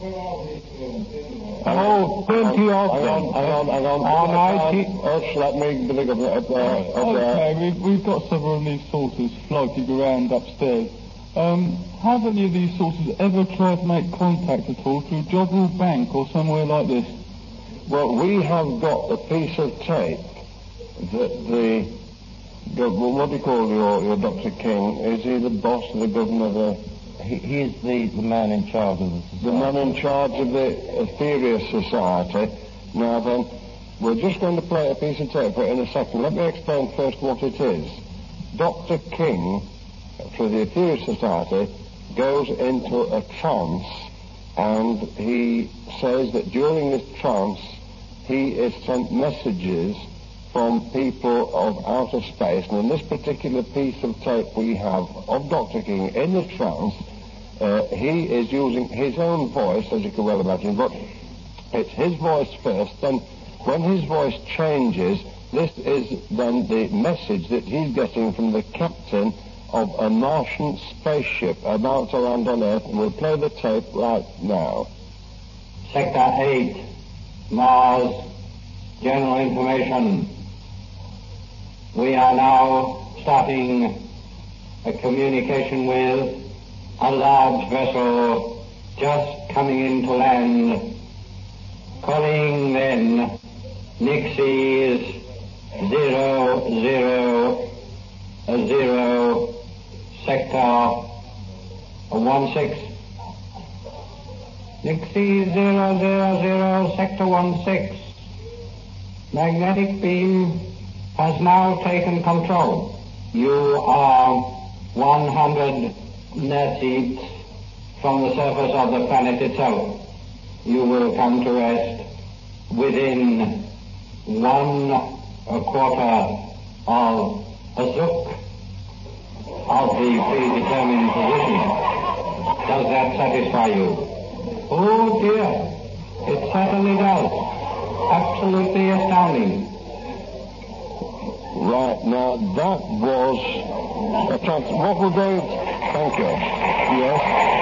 Oh, plenty of Hang on, them. hang on, hang on. On I I T can't- Ush, let me the bigger up there, up there. Okay, we've, we've got several of these saucers floating around upstairs. Um, have any of these saucers ever tried to make contact at all through Jodrell Bank or somewhere like this? Well, we have got a piece of tape that the, the what do you call your, your Doctor King? Is he the boss of the governor of the... He, he's the, the man in charge of the society. The man in charge of the Aetherius Society. Now then, we're just going to play a piece of tape for it in a second. Let me explain first what it is. Doctor King, for the Aetherius Society, goes into a trance, and he says that during this trance, he is sent messages from people of outer space. And in this particular piece of tape we have of Doctor King in the trance, uh, he is using his own voice, as you can well imagine, but it's his voice first, then when his voice changes, this is then the message that he's getting from the captain of a Martian spaceship about to land on Earth, and we'll play the tape right now. Sector eight, Mars, general information. We are now starting a communication with a large vessel just coming into land, calling then Nixie's zero zero zero sector one six. Nixie zero zero zero sector one six. Magnetic beam has now taken control. You are one hundred nanometers from the surface of the planet itself. You will come to rest within one a quarter of a zook of the predetermined position. Does that satisfy you? Oh dear, it certainly does. Absolutely astounding. Right, now that was a trans- what we're going to... Thank you. Yes?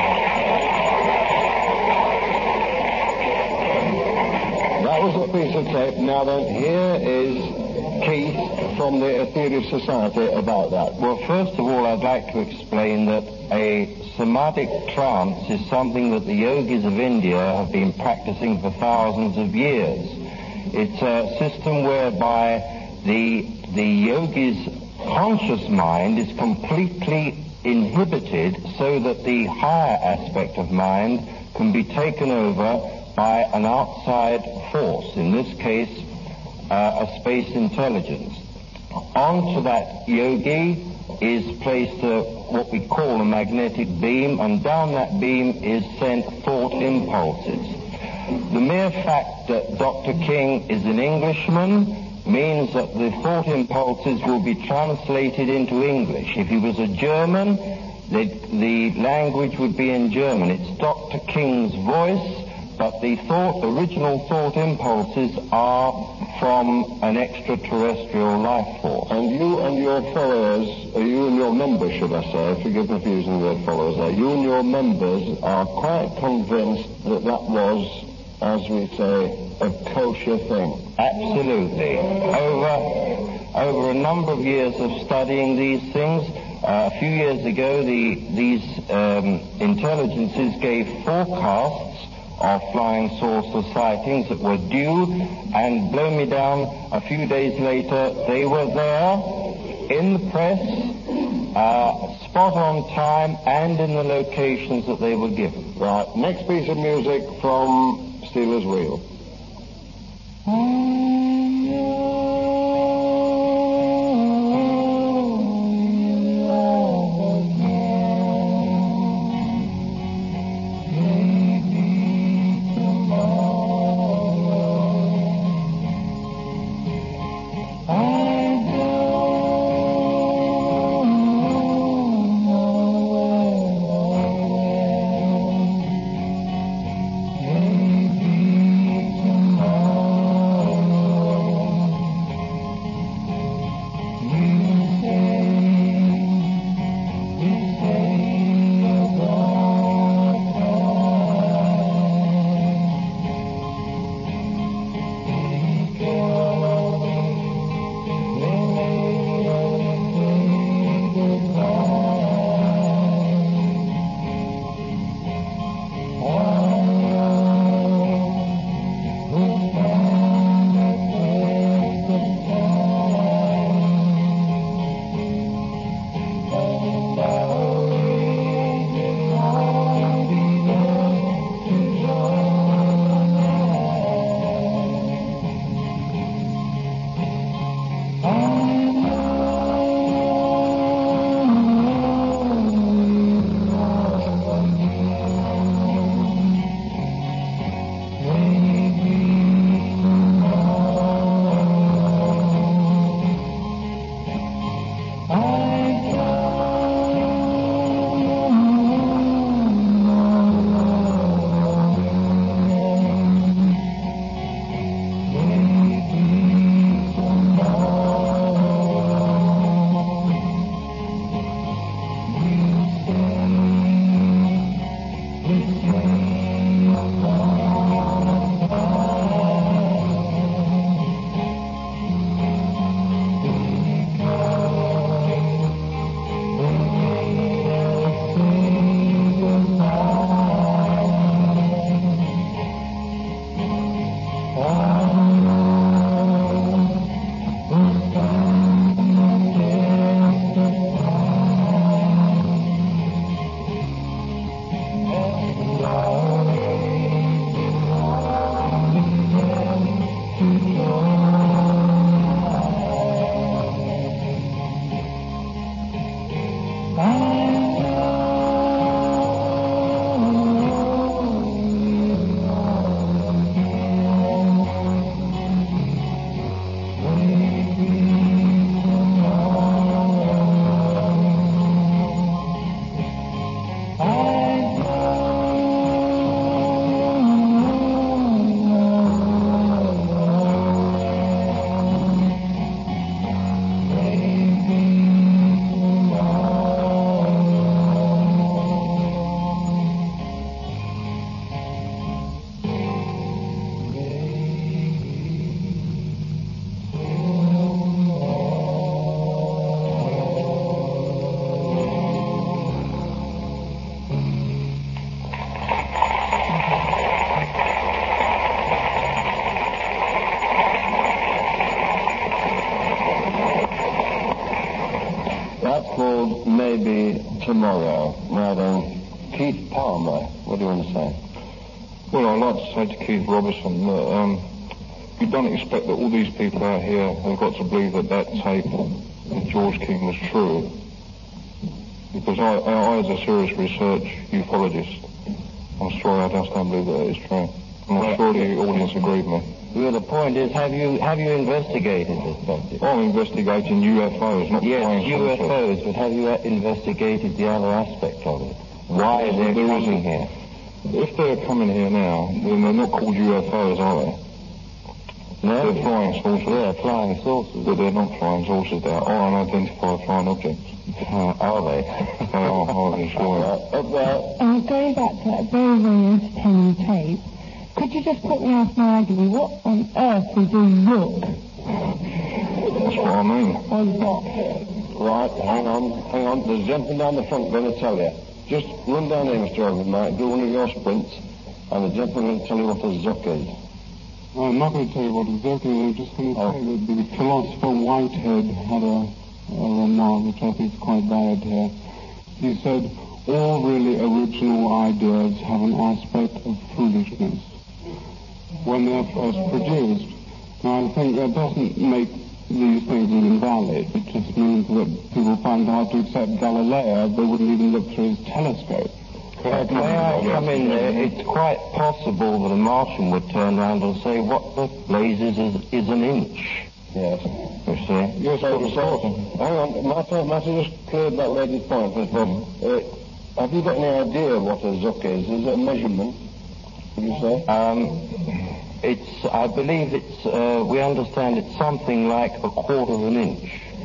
That was a piece of tape. Now then, here is Keith from the Aetherius Society about that. Well, first of all, I'd like to explain that a samadhic trance is something that the yogis of India have been practicing for thousands of years. It's a system whereby the the yogi's conscious mind is completely inhibited so that the higher aspect of mind can be taken over by an outside force, in this case, uh, a space intelligence. Onto that yogi is placed a, what we call a magnetic beam, and down that beam is sent thought impulses. The mere fact that Doctor King is an Englishman means that the thought impulses will be translated into English. If he was a German, the, the language would be in German. It's Doctor King's voice, but the thought, original thought impulses are from an extraterrestrial life force. And you and your followers, uh, you and your members, should I say, forgive me for using the word followers there, you and your members are quite convinced that that was, as we say, a kosher thing. Absolutely. Over over a number of years of studying these things, uh, a few years ago, the, these um, intelligences gave forecasts of flying saucer sightings that were due, and blow me down, a few days later, they were there in the press, uh, spot on time, and in the locations that they were given. Right. Next piece of music from Steeler's Wheel. tomorrow. Now then, Keith Palmer, what do you want to say? Well, I'd like to say to Keith Robertson that um, you don't expect that all these people out here have got to believe that that tape of George King was true. Because I, I, as a serious research ufologist, I'm sorry, I just don't believe that it is true. And I'm sure the audience agree with me. Well, the point is, have you have you investigated this subject? I'm investigating U F Os, not yes, flying U F Os, saucers. but have you investigated the other aspect of it? Why Well, they're there coming isn't. here? If they're coming here now, then they're not called U F Os, are they? No? They're flying saucers. They're flying saucers. But they're not flying saucers, they are unidentified flying objects. Uh, are they? They are, I'm sure. Uh, well, Uh, going back to that very, very entertaining tape, could you just put me off my idea? What on earth is a look? That's what I mean. Or what? right, hang on, hang on. There's a gentleman down the front going to tell you. Just run down here, Mister Overmite, do one of your sprints, and the gentleman will tell you what a zuck is. I'm not going to tell you what exactly, I'm just going to Oh. say that the philosopher Whitehead had a, a remark which I think is quite valid here. He said, all really original ideas have an aspect of foolishness when they're first produced. Now, I think that doesn't make these things invalid. It just means that people find it hard to accept Galileo. They wouldn't even look through his telescope. Uh, may I come in there? It's quite possible that a Martian would turn around and say, what the blazes is, is an inch? Yes. You see? Yes, so, so, hang on, Martha, Martha just cleared that lady's point, first of all. Uh, have you got any idea what a zuck is? Is it a measurement, would you say? Um, it's, I believe it's, uh, we understand it's something like a quarter of an inch.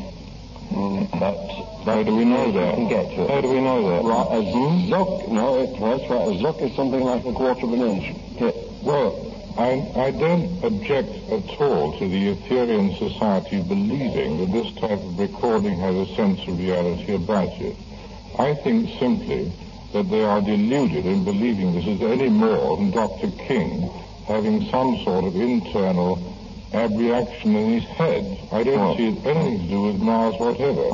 Mm, but How do we know that? Can get to it. How do we know that? Right, a zuck, no, it, that's right, a zuck is something like a quarter of an inch. Okay. Well, I, I don't object at all to the Ethereum Society believing that this type of recording has a sense of reality about it. I think simply that they are deluded in believing this is any more than Doctor King having some sort of internal abreaction in his head. I don't Oh. see it anything to do with Mars whatever.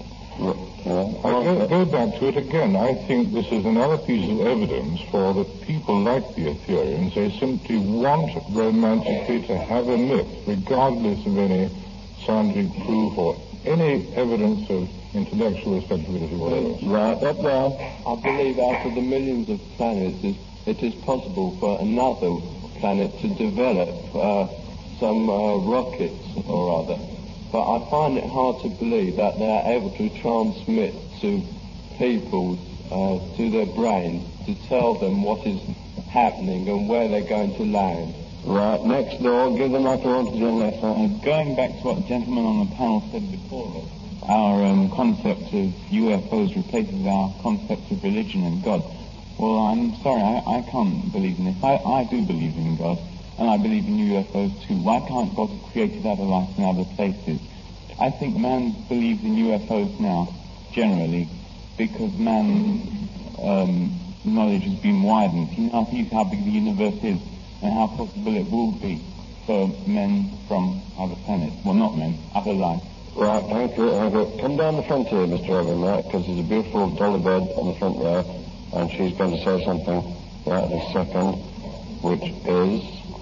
Yeah. I go, go back to it again. I think this is another piece of evidence for that people like the Ethereans. They simply want romantically to have a myth, regardless of any scientific proof or any evidence of intellectual respectability, whatever. Right, up there. I believe out of the millions of planets, it, it is possible for another planet to develop uh, some uh, rockets or other. But I find it hard to believe that they're able to transmit to people, uh, to their brains, to tell them what is happening and where they're going to land. Right, next door, give the microphone to Jim next Uh, time. going back to what the gentleman on the panel said before, that our um, concept of U F Os replaces our concept of religion and God. Well, I'm sorry, I, I can't believe in this. I, I do believe in God, and I believe in U F Os too. Why can't God have created other life in other places? I think man believes in U F Os now, generally, because man's um, knowledge has been widened. He now sees how big the universe is and how possible it will be for men from other planets. Well, not men, other life. Right, thank you. Thank you. Come down the front here, Mister Overmite, because there's a beautiful dolly bird on the front there, and she's going to say something right this second, which is...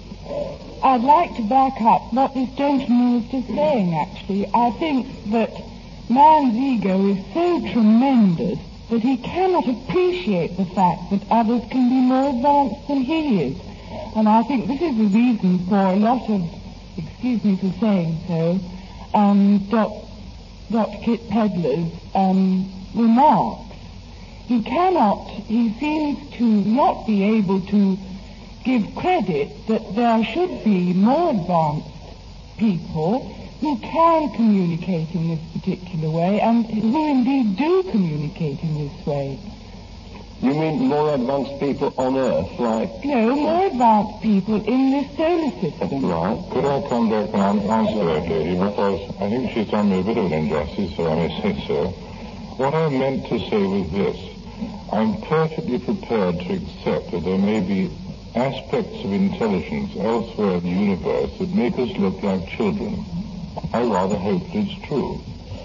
I'd like to back up what this gentleman was just saying, actually. I think that man's ego is so tremendous that he cannot appreciate the fact that others can be more advanced than he is. And I think this is the reason for a lot of, excuse me for saying so, um, Doc, Doctor Kit Pedler's um, remarks. He cannot, he seems to not be able to give credit that there should be more advanced people who can communicate in this particular way and who indeed do communicate in this way. You mean more advanced people on Earth, like... No, more advanced people in this solar system. Right. Could I come back and an- answer that lady, because I think she's done me a bit of an injustice, so I may say so. What I meant to say was this. I'm perfectly prepared to accept that there may be aspects of intelligence elsewhere in the universe that make us look like children. I rather hope that it's true.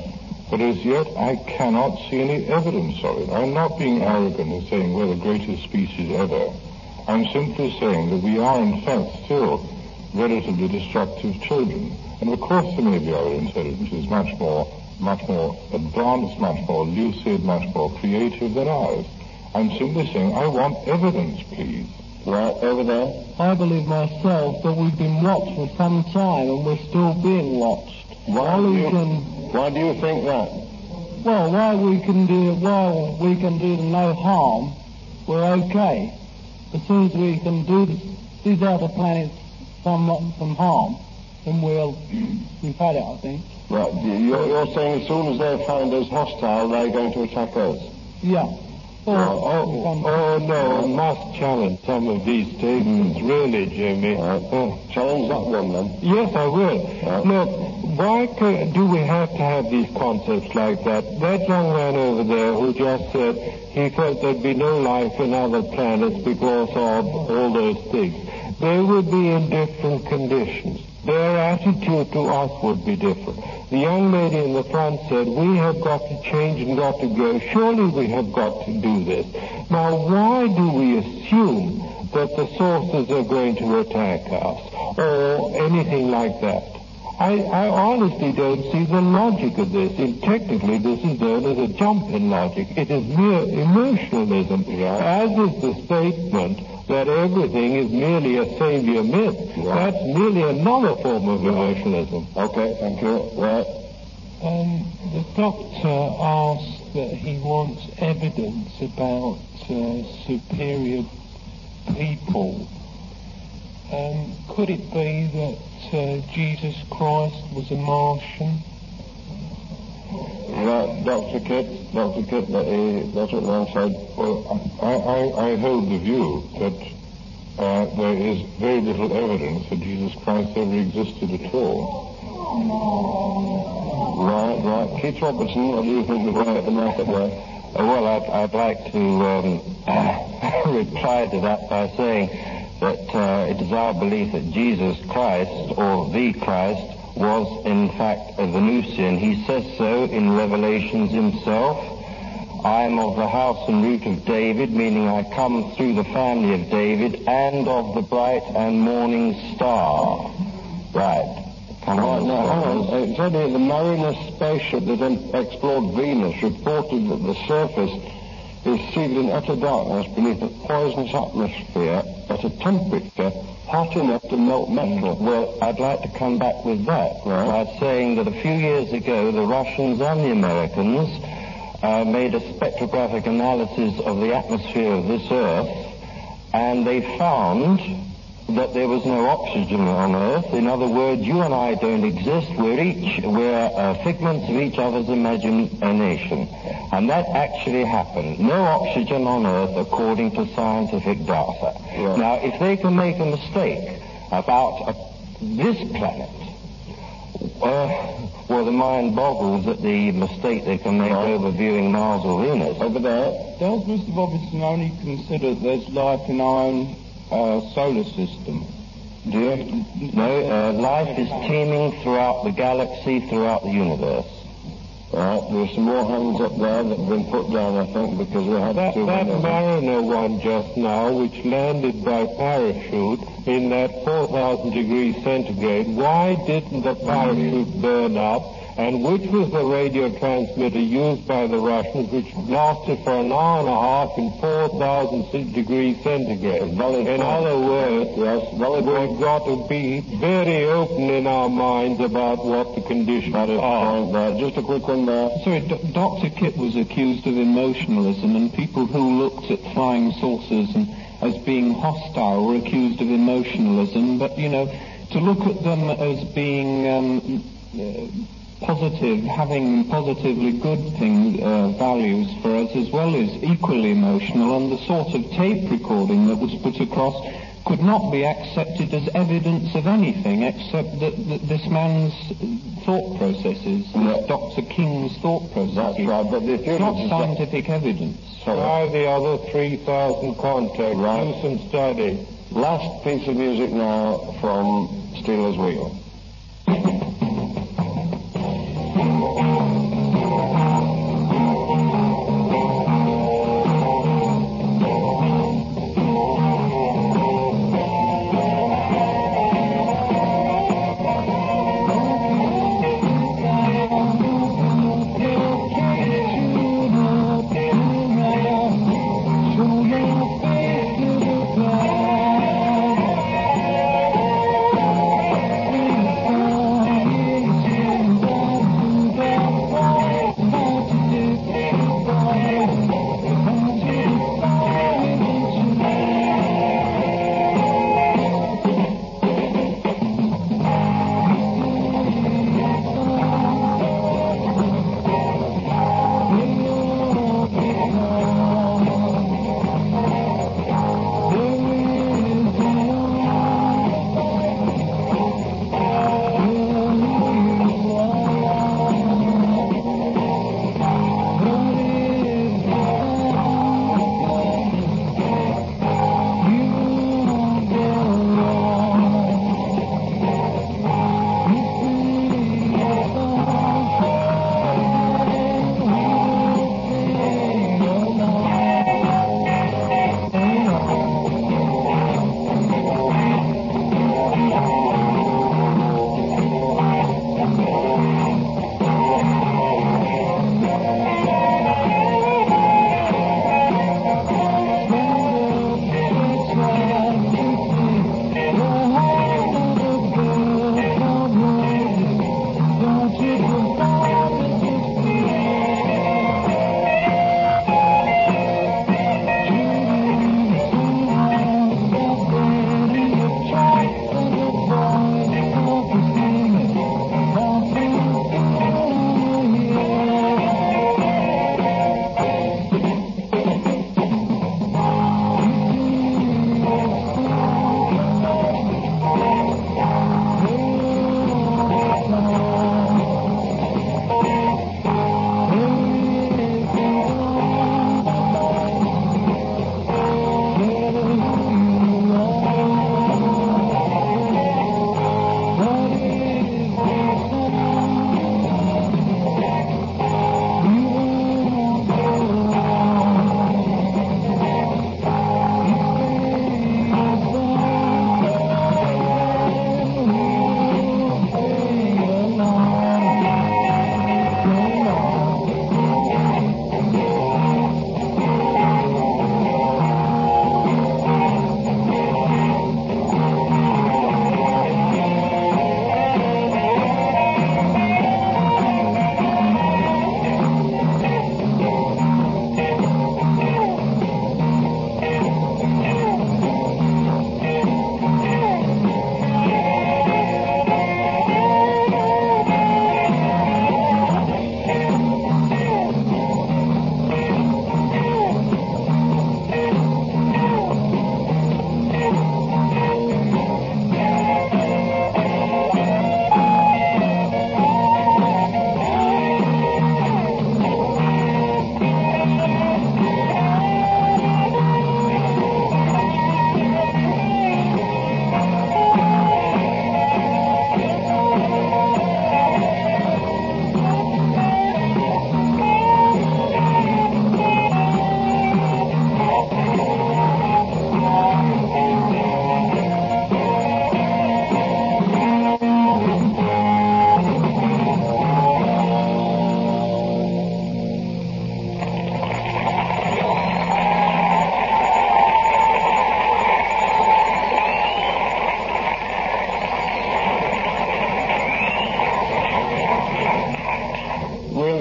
but as yet I cannot see any evidence of it. I'm not being arrogant and saying we're the greatest species ever. I'm simply saying that we are in fact still relatively destructive children. And of course there may be other intelligence which is much more, much more advanced, much more lucid, much more creative than ours. I'm simply saying I want evidence, please. Right, over there. I believe myself that we've been watched for some time and we're still being watched. Why do you, why do you think that? Well, while we can do while we can do them no harm, we're okay. As soon as we can do these other planets some some harm, then we'll we've had it, I think. Right. You're, you're saying as soon as they find us hostile, they're going to attack us? Yeah. Oh, oh, oh, no, I must challenge some of these statements, really, Jimmy. Right. Oh. Challenge that one, then. Yes, I will. Right. Look, why could, do we have to have these concepts like that? That young man over there who just said he felt there'd be no life in other planets because of all those things. They would be in different conditions. Their attitude to us would be different. The young lady in the front said, we have got to change and got to go. Surely we have got to do this. Now, why do we assume that the sources are going to attack us or anything like that? I, I honestly don't see the logic of this. And technically, this is known as a jump in logic. It is mere emotionalism, as is the statement that everything is merely a savior myth. Right. That's merely another form of emotionalism. Okay, thank you. Right. Um, the doctor asked that he wants evidence about uh, superior people. Um, could it be that uh, Jesus Christ was a Martian? Right, Doctor Kitt, Doctor Kitt, that he, that's what one said. Well, I, I, I hold the view that uh, there is very little evidence that Jesus Christ ever existed at all. Right, right. Keith Robertson, what do you think of the, the market there? Uh, well, I'd, I'd like to um, reply to that by saying that uh, it is our belief that Jesus Christ, or the Christ, was in fact a Venusian. He says so in Revelations himself. I am of the house and root of David, meaning I come through the family of David, and of the bright and morning star. Right. Come right, on. now, hold on. It's only the Mariner spaceship that explored Venus reported that the surface is seated in utter darkness beneath a poisonous atmosphere at a temperature hot enough to melt metal. Well, I'd like to come back with that right. by saying that a few years ago the Russians and the Americans uh, made a spectrographic analysis of the atmosphere of this Earth, and they found that there was no oxygen on Earth. In other words, you and I don't exist. We're each, we're uh, figments of each other's imagination. And that actually happened. No oxygen on Earth according to scientific data. Yeah. Now, if they can make a mistake about uh, this planet, uh, well, the mind boggles at the mistake they can make right. over viewing Mars or Venus. Over there. Does Mister Robertson only consider there's life in our own Uh, solar system? Do you? No, uh, life is teeming throughout the galaxy, throughout the universe. Right, there's some more hands up there that have been put down, I think, because we had that, two... That Mariner one just now, which landed by parachute in that four thousand degrees centigrade, why didn't the parachute burn up? And which was the radio transmitter used by the Russians, which lasted for an hour and a half in four thousand degrees centigrade? Valid in point. other words, yes, valid we've point. got to be very open in our minds about what the conditions Valid are. Point there. Just a quick one there. Sorry, D- Doctor Kitt was accused of emotionalism, and people who looked at flying saucers and, as being hostile were accused of emotionalism. But, you know, to look at them as being... Um, uh, positive, having positively good thing, uh, values for us, as well as equally emotional, and the sort of tape recording that was put across could not be accepted as evidence of anything except that, that this man's thought processes, yeah. Doctor King's thought processes. That's right, but the it's not scientific that... evidence. Try the other three thousand contacts, right. do some study. Last piece of music now from Steelers Wheel.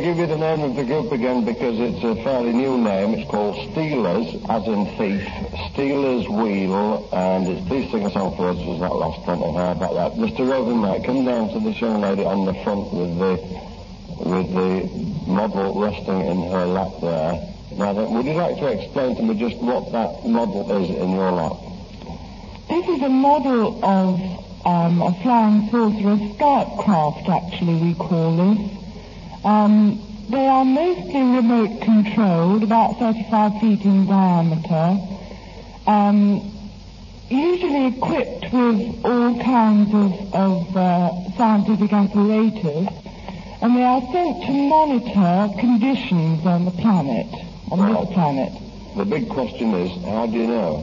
give you the name of the group again because it's a fairly new name. It's called Stealers, as in thief, Stealers Wheel, and it's Please Sing a Song for Us. Was that last time? How about that? Mister Roving Mike, come down to this young lady on the front with the with the model resting in her lap there. Now then, would you like to explain to me just what that model is in your lap? This is a model of um, a flying saucer, a scout craft actually we call this. Um, they are mostly remote controlled, about thirty-five feet in diameter, um, usually equipped with all kinds of, of uh, scientific apparatus, and they are sent to monitor conditions on the planet, on well, this planet. The big question is, how do you know?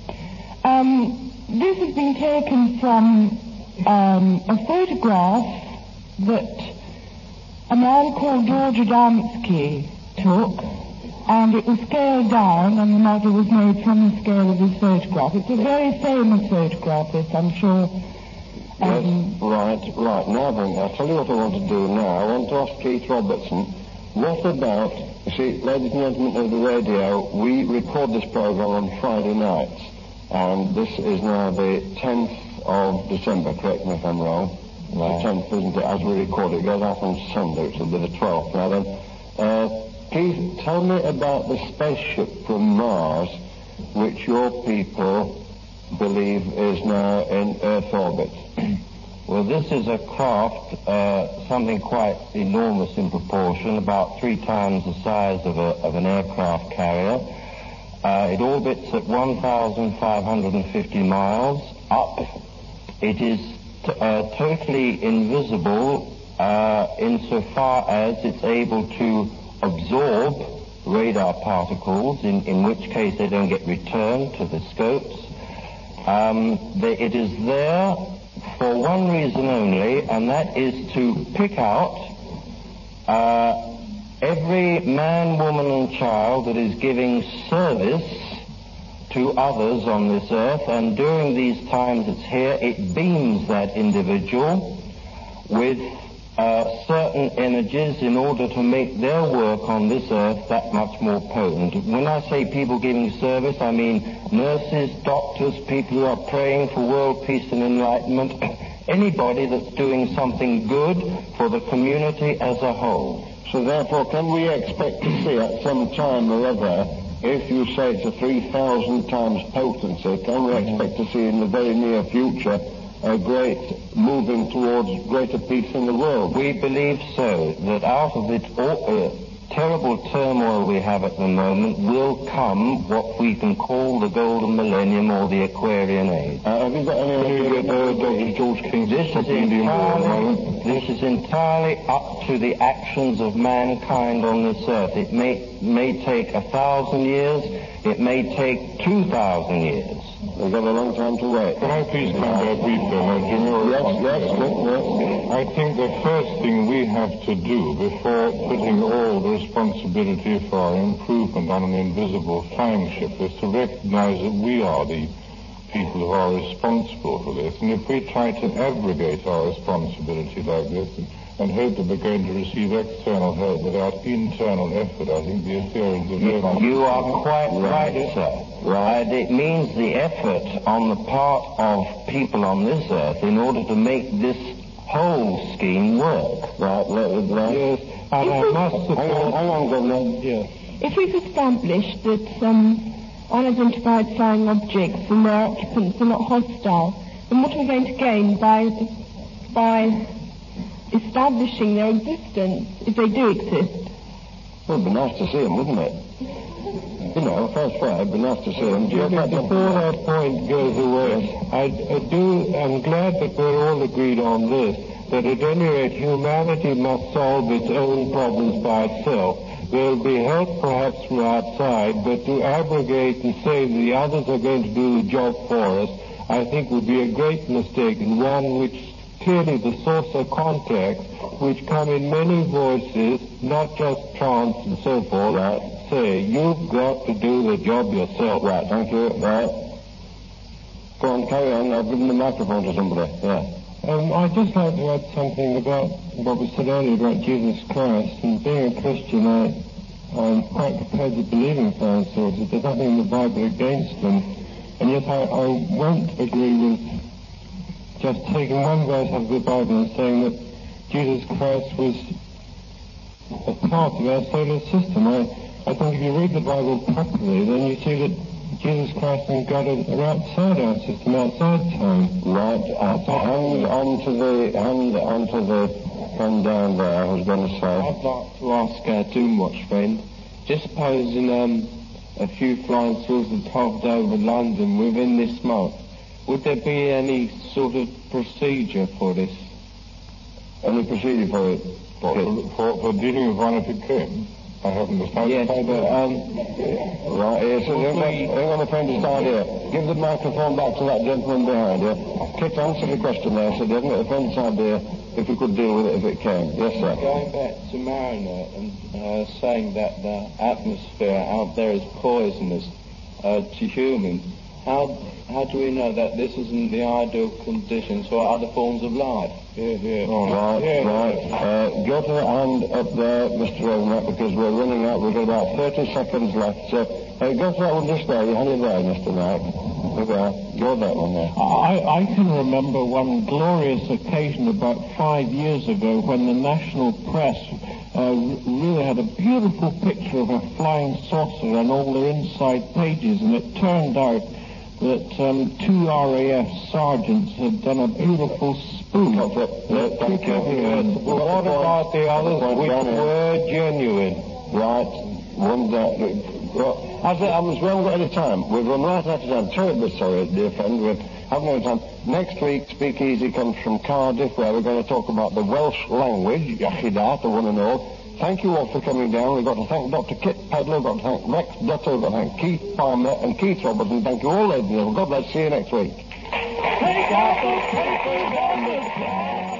Um, this has been taken from um, a photograph that a man called George Adamski took, and it was scaled down, and the model was made from the scale of his photograph. It's a very famous photograph, this, I'm sure. Um, yes, right, right. Now then, I'll tell you what I want to do now. I want to ask Keith Robertson, what about, you see, ladies and gentlemen of the radio, we record this program on Friday nights, and this is now the tenth of December, correct me if I'm wrong. Right. The tenth, isn't it? As we record it, it goes out on Sunday, which will be the twelfth. Now then, uh, Keith, tell me about the spaceship from Mars, which your people believe is now in Earth orbit. Well, this is a craft, uh, something quite enormous in proportion, about three times the size of, a, of an aircraft carrier. Uh, it orbits at one thousand five hundred fifty miles up. It is t- uh, totally invisible uh, insofar as it's able to absorb radar particles, in, in which case they don't get returned to the scopes. Um, they, it is there for one reason only, and that is to pick out uh, every man, woman, and child that is giving service to others on this earth, and during these times it's here, it beams that individual with uh, certain energies in order to make their work on this earth that much more potent. When I say people giving service, I mean nurses, doctors, people who are praying for world peace and enlightenment, anybody that's doing something good for the community as a whole. So therefore, can we expect to see at some time or other, if you say it's a three thousand times potency, can we expect to see in the very near future a great moving towards greater peace in the world? We believe so, that out of it all, uh, terrible turmoil we have at the moment will come what we can call the golden millennium or the Aquarian age. Uh, have you got any idea about Doctor George King? This is entirely, this is entirely up to the actions of mankind on this earth. It may may take a thousand years, it may take two thousand years. We've got a long time to wait. Can I please come back briefly on Jimmy? Yes, yes, yes. I think the first thing we have to do before putting all the responsibility for our improvement on an invisible flying ship is to recognize that we are the people who are responsible for this. And if we try to abrogate our responsibility like this and, and hope that we're going to receive external help without internal effort, I think the Ethereans are very much... You are quite right, right sir. Right. It means the effort on the part of people on this earth in order to make this whole scheme work. Right, right. Yes, and I must support... Hang on, hang on, Governor. Yes. If we've established that um, unidentified flying objects and their occupants are not hostile, then what are we going to gain by by establishing their existence, if they do exist? Well, it'd be nice to see them, wouldn't it? You know, first flight, it'd be nice to see them. Before that point goes away, I, I do, I'm glad that we're all agreed on this, that at any rate humanity must solve its own problems by itself. There will be help perhaps from outside, but to abrogate and say the others are going to do the job for us, I think would be a great mistake, and one which clearly the source of contact, which come in many voices, not just trance and so forth, right, say, you've got to do the job yourself. Right, thank you. Right. Go on, carry on. I'll give them the microphone to somebody. Yeah. Um, I'd just like to add something about what was said earlier about Jesus Christ. And being a Christian, I, I'm quite prepared to believe in flying saucers. There's nothing in the Bible against them. And yet I, I won't agree with just taking one verse out of the Bible and saying that Jesus Christ was a part of our solar system. I, I think if you read the Bible properly, then you see that Jesus Christ and God are outside our system, outside time. Right. Uh, hand on to the hand on to the friend down there. I was going to say. I'd like to ask our Doomwatch friend. Just supposing um, a few flying saucers had hovered over London within this month, would there be any sort of procedure for this? Any procedure for it? For, for, for dealing with one if it came? I haven't the slightest Yes, idea. but, um... Right, yes, so hang on, hang on a friend to start here. Give the microphone back to that gentleman behind you. Kit, answer the question there, so you haven't got a friend's idea if we could deal with it if it came. Yes, sir. Going back to Mariner and uh, saying that the atmosphere out there is poisonous uh, to humans, how how do we know that this isn't the ideal conditions for other forms of life? Yeah, yeah. Oh, right, yeah. right. Uh, go to the hand up there, Mister Overknapp, because we're running out. We've got about thirty seconds left. So, uh, go to that one just there. You had it there, Mister Knight. There we are. Go that one there. I, I can remember one glorious occasion about five years ago when the national press uh, really had a beautiful picture of a flying saucer on all their inside pages, and it turned out that um, two R A F sergeants had done a beautiful spoof. Thank you. What about the others which were genuine? Right. One there. Well, I was, I was well got any time. We've run right out of time. Terribly sorry, dear friend. We haven't any time. Next week, Speakeasy comes from Cardiff, where we're going to talk about the Welsh language, Yachidat, the one and all. Thank you all for coming down. We've got to thank Doctor Kit Pedler, we've got to thank Rex Dutto, we've got to thank Keith Palmer and Keith Roberts, and thank you all, ladies and gentlemen. God bless. See you next week.